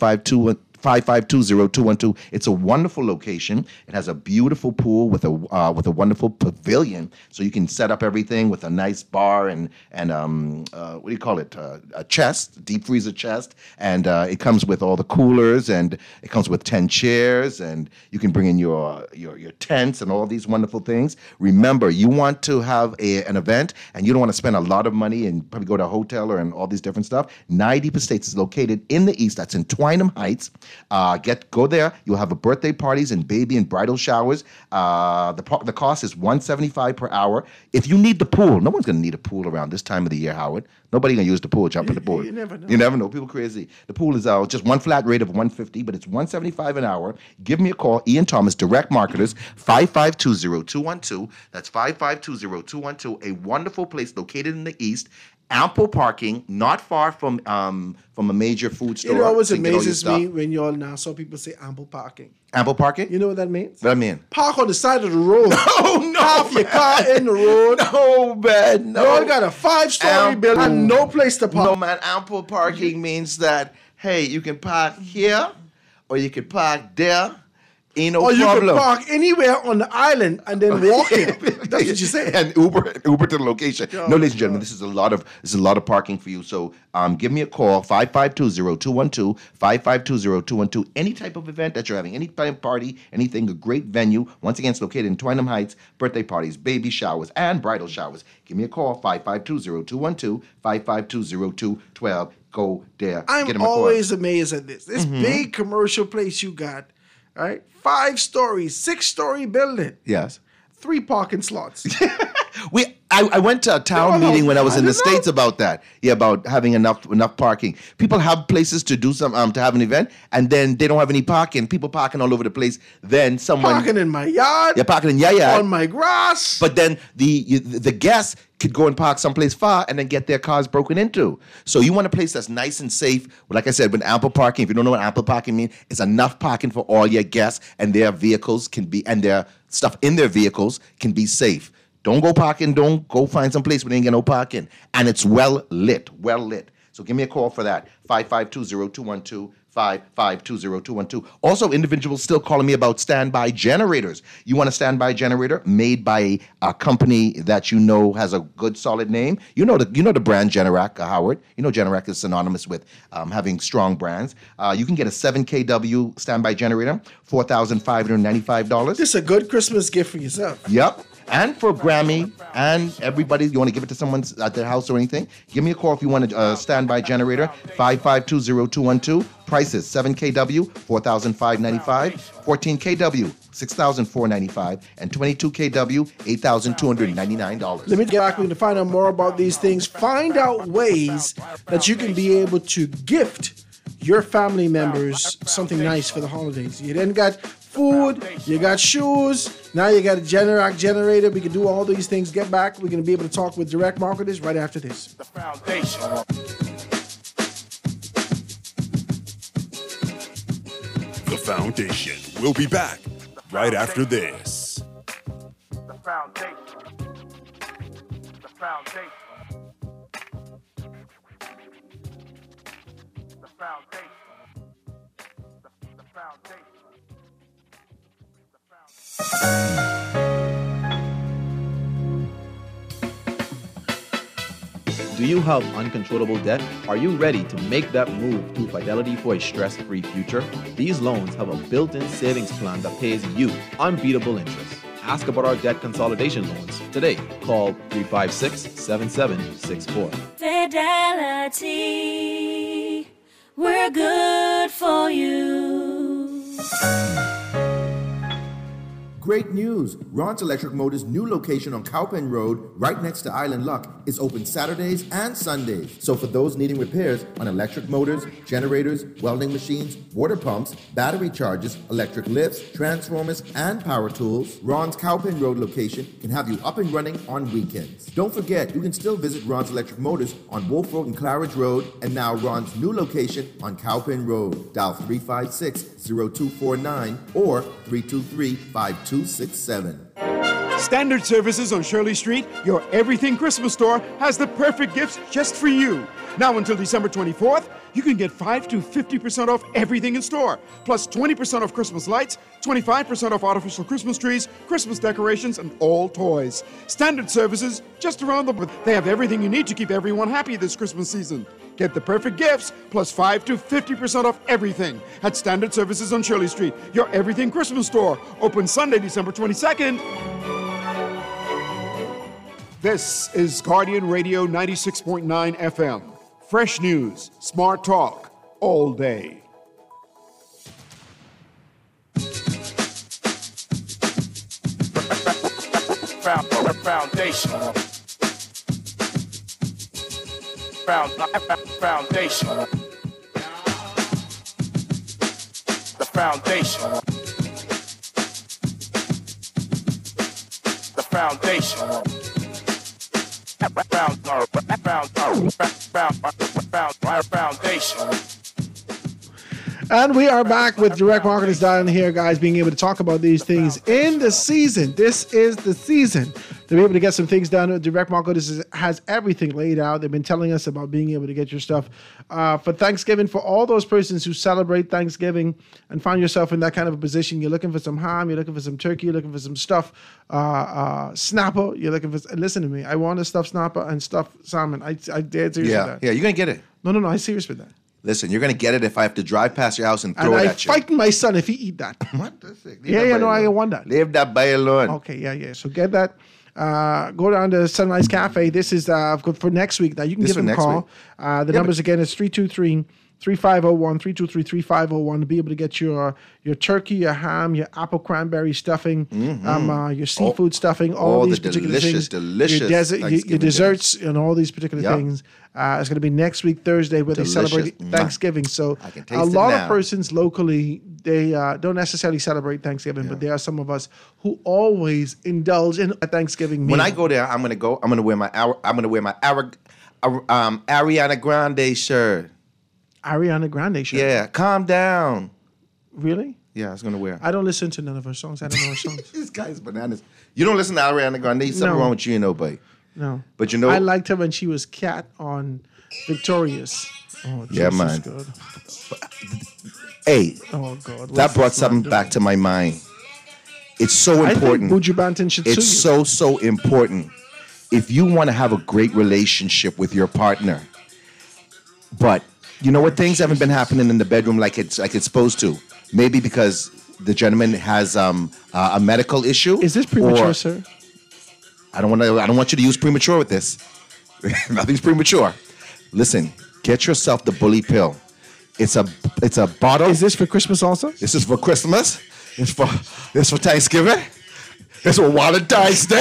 5520212. It's a wonderful location. It has a beautiful pool with a wonderful pavilion, so you can set up everything with a nice bar and what do you call it? A chest, deep freezer chest, and it comes with all the coolers, and it comes with 10 chairs, and you can bring in your tents and all these wonderful things. Remember, you want to have an event, and you don't want to spend a lot of money and probably go to a hotel and all these different stuff. Nye Deep Estates is located in the East. That's in Twynham Heights. Go there. You'll have a birthday parties and baby and bridal showers. The cost is $175 per hour. If you need the pool, no one's going to need a pool around this time of the year, Howard. Nobody going to use the pool, jump in the pool. You never know. You never know. People crazy. The pool is just one flat rate of $150, but it's $175 an hour. Give me a call. Ian Thomas, Direct Marketers, 5520212. That's 5520212. A wonderful place located in the East. Ample parking, not far from a major food store. It always amazes me when y'all now saw people say ample parking. Ample parking? You know what that means? What I mean? Park on the side of the road. No, Half your car in the road. No, man, no. Y'all got a 5-story building and no place to park. No, man, ample parking means that, hey, you can park here or you can park there. Ain't no problem. Or you can park anywhere on the island and then walk here. That's what you say. And Uber to the location. No, ladies and gentlemen, this is a lot of parking for you. So give me a call, 5520212, 5520212. Any type of event that you're having, any type of party, anything, a great venue. Once again, it's located in Twynham Heights. Birthday parties, baby showers, and bridal showers. Give me a call, 5520212, 5520212. Go there. I'm always amazed at this. This big commercial place you got. All right, 5-story, 6-story building. Yes. 3 parking slots. I went to a town meeting when I was in the States about that. Yeah, about having enough parking. People have places to do to have an event, and then they don't have any parking. People parking all over the place. Then someone parking in my yard. Yeah, parking in your yard. On my grass. But then the guests could go and park someplace far and then get their cars broken into. So you want a place that's nice and safe. Like I said, with ample parking. If you don't know what ample parking means, it's enough parking for all your guests, and their vehicles and their stuff in their vehicles can be safe. Don't go parking. Don't go find some place where they ain't get no parking. And it's well lit. So give me a call for that, 5520212, 5520212. Also, individuals still calling me about standby generators. You want a standby generator made by a company that you know has a good, solid name? You know the brand Generac, Howard. You know Generac is synonymous with having strong brands. You can get a 7 kW standby generator, $4,595. This is a good Christmas gift for yourself. Yep. And for Grammy and everybody, you want to give it to someone at their house or anything, give me a call if you want a standby generator, 5520212. Price is 7 kW, $4,595, 14 kW, $6,495, and 22 kW, $8,299. Let me get back. We're going to find out more about these things. Find out ways that you can be able to gift your family members something nice for the holidays. You then got food, you got shoes, now you got a Generac generator. We can do all these things. Get back. We're going to be able to talk with direct marketers right after this. The foundation. The Foundation. We'll be back right after this. The foundation. The foundation. The foundation. The foundation. Do you have uncontrollable debt? Are you ready to make that move to Fidelity for a stress-free future? These loans have a built-in savings plan that pays you unbeatable interest. Ask about our debt consolidation loans today. Call 356-7764. Fidelity, we're good for you. Great news! Ron's Electric Motors' new location on Cowpen Road, right next to Island Luck, is open Saturdays and Sundays. So for those needing repairs on electric motors, generators, welding machines, water pumps, battery chargers, electric lifts, transformers, and power tools, Ron's Cowpen Road location can have you up and running on weekends. Don't forget, you can still visit Ron's Electric Motors on Wolf Road and Claridge Road, and now Ron's new location on Cowpen Road. Dial 356-0249 or 323-5267. Standard Services on Shirley Street, your everything Christmas store, has the perfect gifts just for you. Now until December 24th, you can get 5 to 50% off everything in store, plus 20% off Christmas lights, 25% off artificial Christmas trees, Christmas decorations, and all toys. Standard Services, just around the corner. They have everything you need to keep everyone happy this Christmas season. Get the perfect gifts, plus 5 to 50% off everything at Standard Services on Shirley Street, your everything Christmas store. Open Sunday, December 22nd. This is Guardian Radio 96.9 FM. Fresh news, smart talk, all day. Foundation. Foundation. The foundation. The foundation. Foundation. And we are back with Direct Marketers down here, guys, being able to talk about these things in the season. This is the season to be able to get some things done. Direct Marketers has everything laid out. They've been telling us about being able to get your stuff for Thanksgiving. For all those persons who celebrate Thanksgiving and find yourself in that kind of a position, you're looking for some ham, you're looking for some turkey, you're looking for some stuffed snapper. You're looking for. Listen to me. I want a stuffed snapper and stuffed salmon. I dare serious with that. Yeah, you're gonna get it. No. I'm serious with that. Listen, you're going to get it if I have to drive past your house and throw it at you. I'm fighting my son if he eat that. What? I want that. Leave that by alone. Okay, yeah. So get that. Go down to Sunrise Cafe. This is for next week. Now you can give them a call. The numbers again is 323-3501, 323-3501 to be able to get your turkey, your ham, your apple cranberry stuffing, your seafood stuffing, all these particular things. Delicious your desserts and all these particular things. It's going to be next week, Thursday, where they celebrate Thanksgiving. So a lot of persons locally, they don't necessarily celebrate Thanksgiving, but there are some of us who always indulge in a Thanksgiving meal. When I go there, I'm going to wear my Ariana Grande shirt. Ariana Grande shirt? Yeah, calm down. Really? Yeah, I was going to wear. I don't listen to none of her songs. I don't know her songs. This guy's bananas. You don't listen to Ariana Grande? Something wrong with you and nobody. No. But you know, I liked her when she was Cat on Victorious. Oh, yeah, man. Good. Hey, oh God, that brought something back to my mind. It's so important. I think Buju Banton should it's sue you. so important. If you want to have a great relationship with your partner, but you know what, things haven't been happening in the bedroom like it's supposed to. Maybe because the gentleman has a medical issue. Is this premature, sir? I don't want you to use premature with this. Nothing's premature. Listen, get yourself the bully pill. It's a bottle. Is this for Christmas also? This is for Christmas. It's for Thanksgiving. It's for Valentine's Day.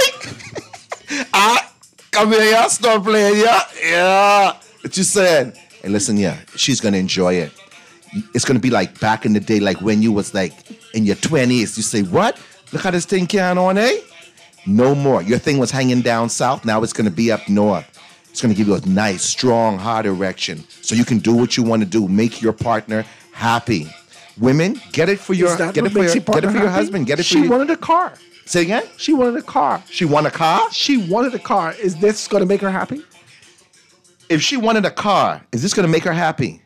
Come here, stop playing, yeah. What you saying? Hey, listen, she's gonna enjoy it. It's gonna be like back in the day, like when you was like in your 20s. You say, what? Look how this thing can on, eh? No more. Your thing was hanging down south. Now it's gonna be up north. It's gonna give you a nice, strong, hard erection, so you can do what you want to do. Make your partner happy. Women, get it for your husband. Get it for She wanted a car. Say again? She wanted a car. She wanted a car? She wanted a car. Is this going to make her happy? If she wanted a car, is this going to make her happy?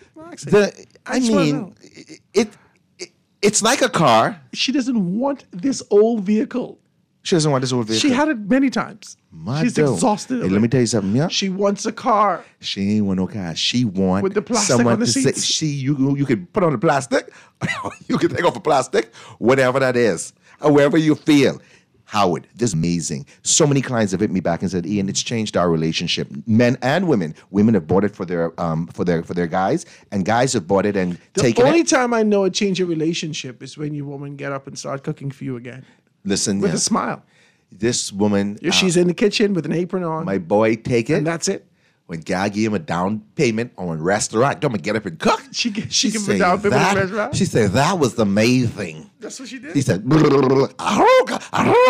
It's like a car. She doesn't want this old vehicle. She doesn't want this old vehicle. She had it many times. She's exhausted. Hey, let me tell you something, yeah? She wants a car. She ain't want no car. She want with the plastic someone on the to seats. say, you could put on the plastic, you can take off the plastic, whatever that is, however you feel. Howard, this is amazing. So many clients have hit me back and said, Ian, it's changed our relationship. Men and women. Women have bought it for their guys, and guys have bought it and taken it. The only time I know it changed your relationship is when your woman get up and start cooking for you again. Listen, with a smile. This woman, she's in the kitchen with an apron on. My boy, take it, and that's it. When God gave him a down payment on a restaurant, don't get up and cook. She gave him a down payment on a restaurant. She said that was amazing. That's what she did. He said, "Aroga,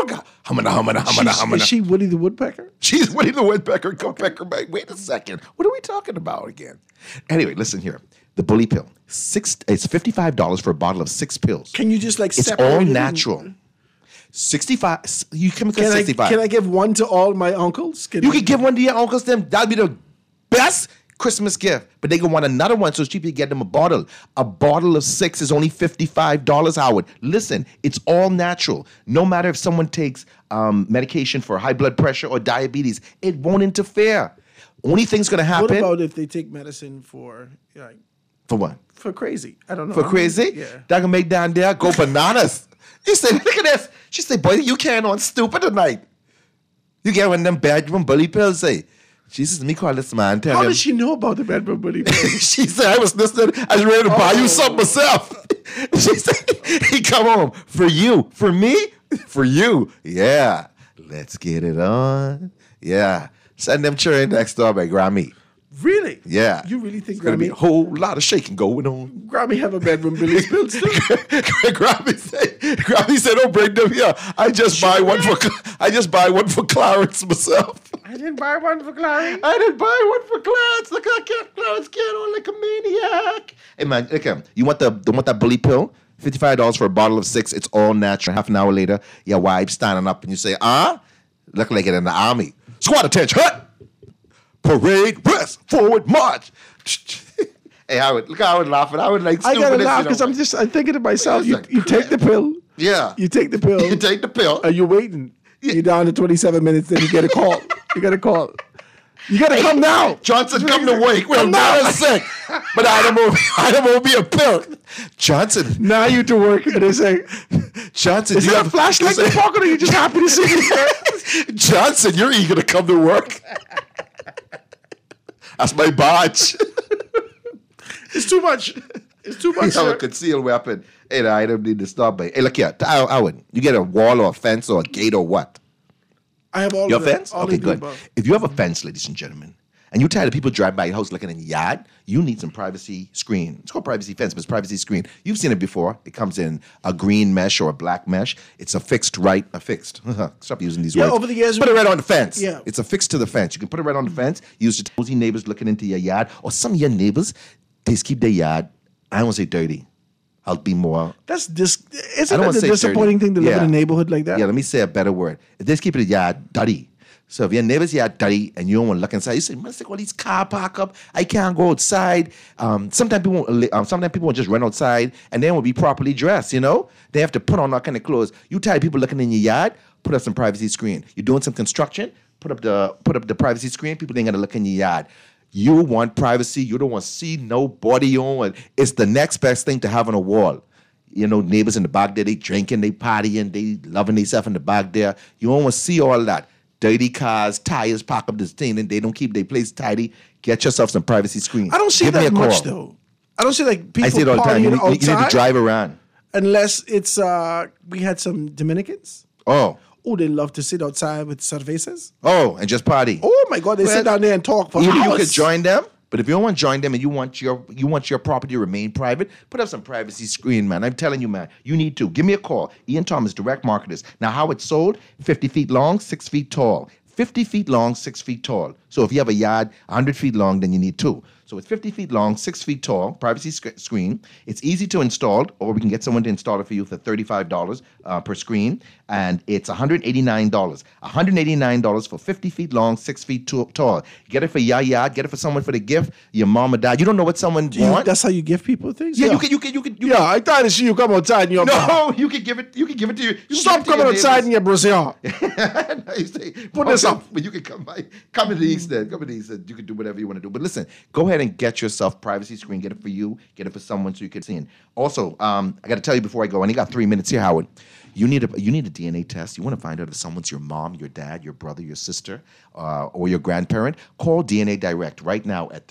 humana." Is she Woody the Woodpecker? She's Woody the Woodpecker. Wait a second. What are we talking about again? Anyway, listen here. The bully pill. It's $55 for a bottle of 6 pills. Can you just It's all natural. 65. You can 65. Can I give one to all my uncles? You can give one to your uncles. That'd be the best Christmas gift. But they can want another one, so it's cheap. You get them a bottle. A bottle of 6 is only $55, Howard. Listen, it's all natural. No matter if someone takes medication for high blood pressure or diabetes, it won't interfere. Only thing's gonna happen. What about if they take medicine for for what? For crazy. I don't know. For crazy? Yeah. That can make down there go bananas. You say, look at this. She said, boy, you can't on stupid tonight. You get one of them bedroom bully pills, say. She says, let me call this man. How does she know about the bedroom bully pill? She said, I was listening. I was ready to buy you something myself. She said, he come home. For you. For me? For you. Yeah. Let's get it on. Yeah. Send them children next door by Grammy. Really? Yeah. You really think Gonna be a whole lot of shaking going on. Grammy have a bedroom bully pill too? Grammy said, "Don't bring them here. I just buy one for Clarence myself." I didn't buy one for Clarence. I didn't buy one for Clarence. Look at Clarence get on like a maniac. Hey man, okay. You want that bully pill? $55 for a bottle of 6. It's all natural. Half an hour later, your wife standing up and you say, look like it in the army. Squad attention, hut. Parade, rest, forward, march. Hey, Howard, look how I would laugh. I would like. I gotta laugh because I'm thinking to myself. You take the pill. Yeah. You take the pill. You take the pill. Are you waiting? Yeah. You're down to 27 minutes. Then you get a call. You get a call. You gotta come now. Johnson, come to wake. We're not sick, but I don't want to be a pill. Johnson, now you to work. And they say, Johnson, is there a flashlight in the pocket, or are you just happy to see me? Johnson, you're eager to come to work. That's my badge. It's too much. It's too much. You have a concealed weapon. Hey, I don't need to stop by. Hey, look here. Howard, you get a wall or a fence or a gate or what? I have all your of that. fence? Okay, good. If you have a fence, ladies and gentlemen, and you're tired of people driving by your house looking in your yard, you need some privacy screen. It's called privacy fence, but it's privacy screen. You've seen it before. It comes in a green mesh or a black mesh. It's affixed. Stop using these words. Over the years, put it right on the fence. Yeah. It's affixed to the fence. You can put it right on the fence. Use your nosy neighbors looking into your yard, or some of your neighbors, they keep their yard, I don't want to say dirty. I'll be more. Isn't that a disappointing thing to live in a neighborhood like that? Yeah, let me say a better word. If they keep the yard dirty. So if your neighbor's yard dirty and you don't want to look inside, you say, "Man, all these car park up. I can't go outside." Sometimes people will just run outside and they won't be properly dressed. You know, they have to put on all kind of clothes. You tired of people looking in your yard? Put up some privacy screen. You're doing some construction? Put up the privacy screen. People ain't gonna look in your yard. You want privacy. You don't want to see nobody on. It's the next best thing to have on a wall. You know, neighbors in the back there, they drinking, they partying, they loving themselves in the back there. You don't want to see all that. dirty cars, tires park up this thing, and they don't keep their place tidy. Get yourself some privacy screen. I don't see that much though. I don't see like people I see it all the time. You need to drive around. Unless it's we had some Dominicans. Oh, they love to sit outside with cervezas. Oh, and just party. Oh my God, they sit down there and talk for hours. You could join them. But if you don't want to join them and you want your property to remain private, put up some privacy screen, man. I'm telling you, man, you need to. Give me a call. Ian Thomas, Direct Marketers. Now, how it's sold? 50 feet long, 6 feet tall. 50 feet long, 6 feet tall. So if you have a yard 100 feet long, then you need 2. So it's 50 feet long, 6 feet tall, privacy screen. It's easy to install, or we can get someone to install it for you for $35 per screen. And it's $189. $189 for 50 feet long, 6 feet tall. Get it for your yard. Get it for someone for the gift. Your mom or dad. You don't know what someone wants. That's how you give people things? Yeah, you can. Yeah, I thought it's you come outside in your No, you can give it to you. Stop coming outside in your Brazil. Put this up. But you can come to the East End. Come to the East End. You can do whatever you want to do. But listen, go ahead and get yourself privacy screen. Get it for you. Get it for someone so you can see it. Also, I got to tell you before I go, I only got 3 minutes here, Howard. You need a DNA test. You want to find out if someone's your mom, your dad, your brother, your sister, or your grandparent. Call DNA Direct right now at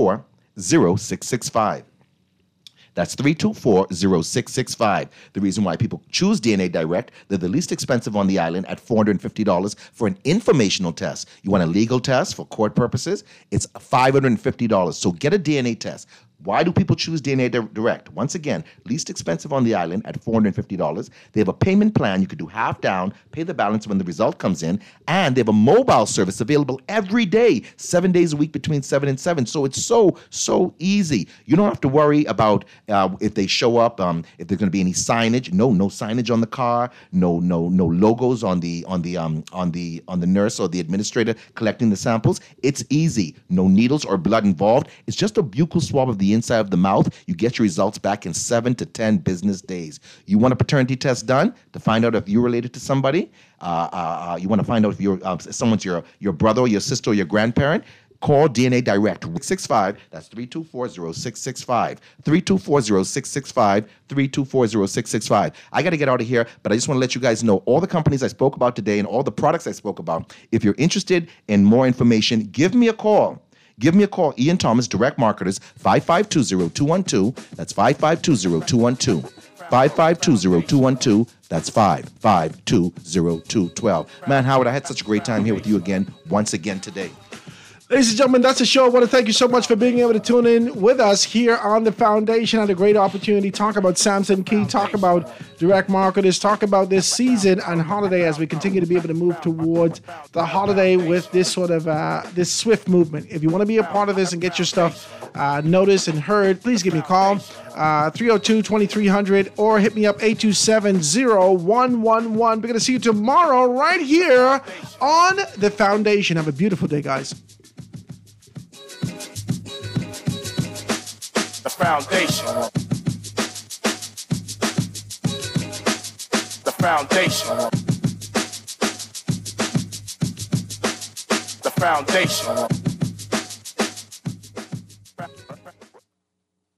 324-0665. That's 324-0665. The reason why people choose DNA Direct, they're the least expensive on the island at $450 for an informational test. You want a legal test for court purposes? It's $550. So get a DNA test. Why do people choose DNA Direct? Once again, least expensive on the island at $450. They have a payment plan. You could do half down, pay the balance when the result comes in, and they have a mobile service available every day, 7 days a week between 7 and 7. So it's so easy. You don't have to worry about if they show up, if there's going to be any signage. No signage on the car. No logos on the nurse or the administrator collecting the samples. It's easy. No needles or blood involved. It's just a buccal swab of the inside of the mouth. You get your results back in 7 to 10 business days. You want a paternity test done to find out if you're related to somebody? You want to find out if someone's your brother or your sister or your grandparent? Call DNA Direct, 665. That's 324-0665. 324-0665. 324-0665. I got to get out of here, but I just want to let you guys know all the companies I spoke about today and all the products I spoke about. If you're interested in more information, give me a call. Give me a call, Ian Thomas, Direct Marketers, 5520212. That's 5520212. 5520212. That's 5520212. Man, Howard, I had such a great time here with you again, once again today. Ladies and gentlemen, that's the show. I want to thank you so much for being able to tune in with us here on The Foundation. I had a great opportunity to talk about Samson Key, talk about Direct Marketers, talk about this season and holiday as we continue to be able to move towards the holiday with this sort of this swift movement. If you want to be a part of this and get your stuff noticed and heard, please give me a call, 302-2300, or hit me up, 827-0111. We're going to see you tomorrow right here on The Foundation. Have a beautiful day, guys. The foundation. The foundation. The foundation.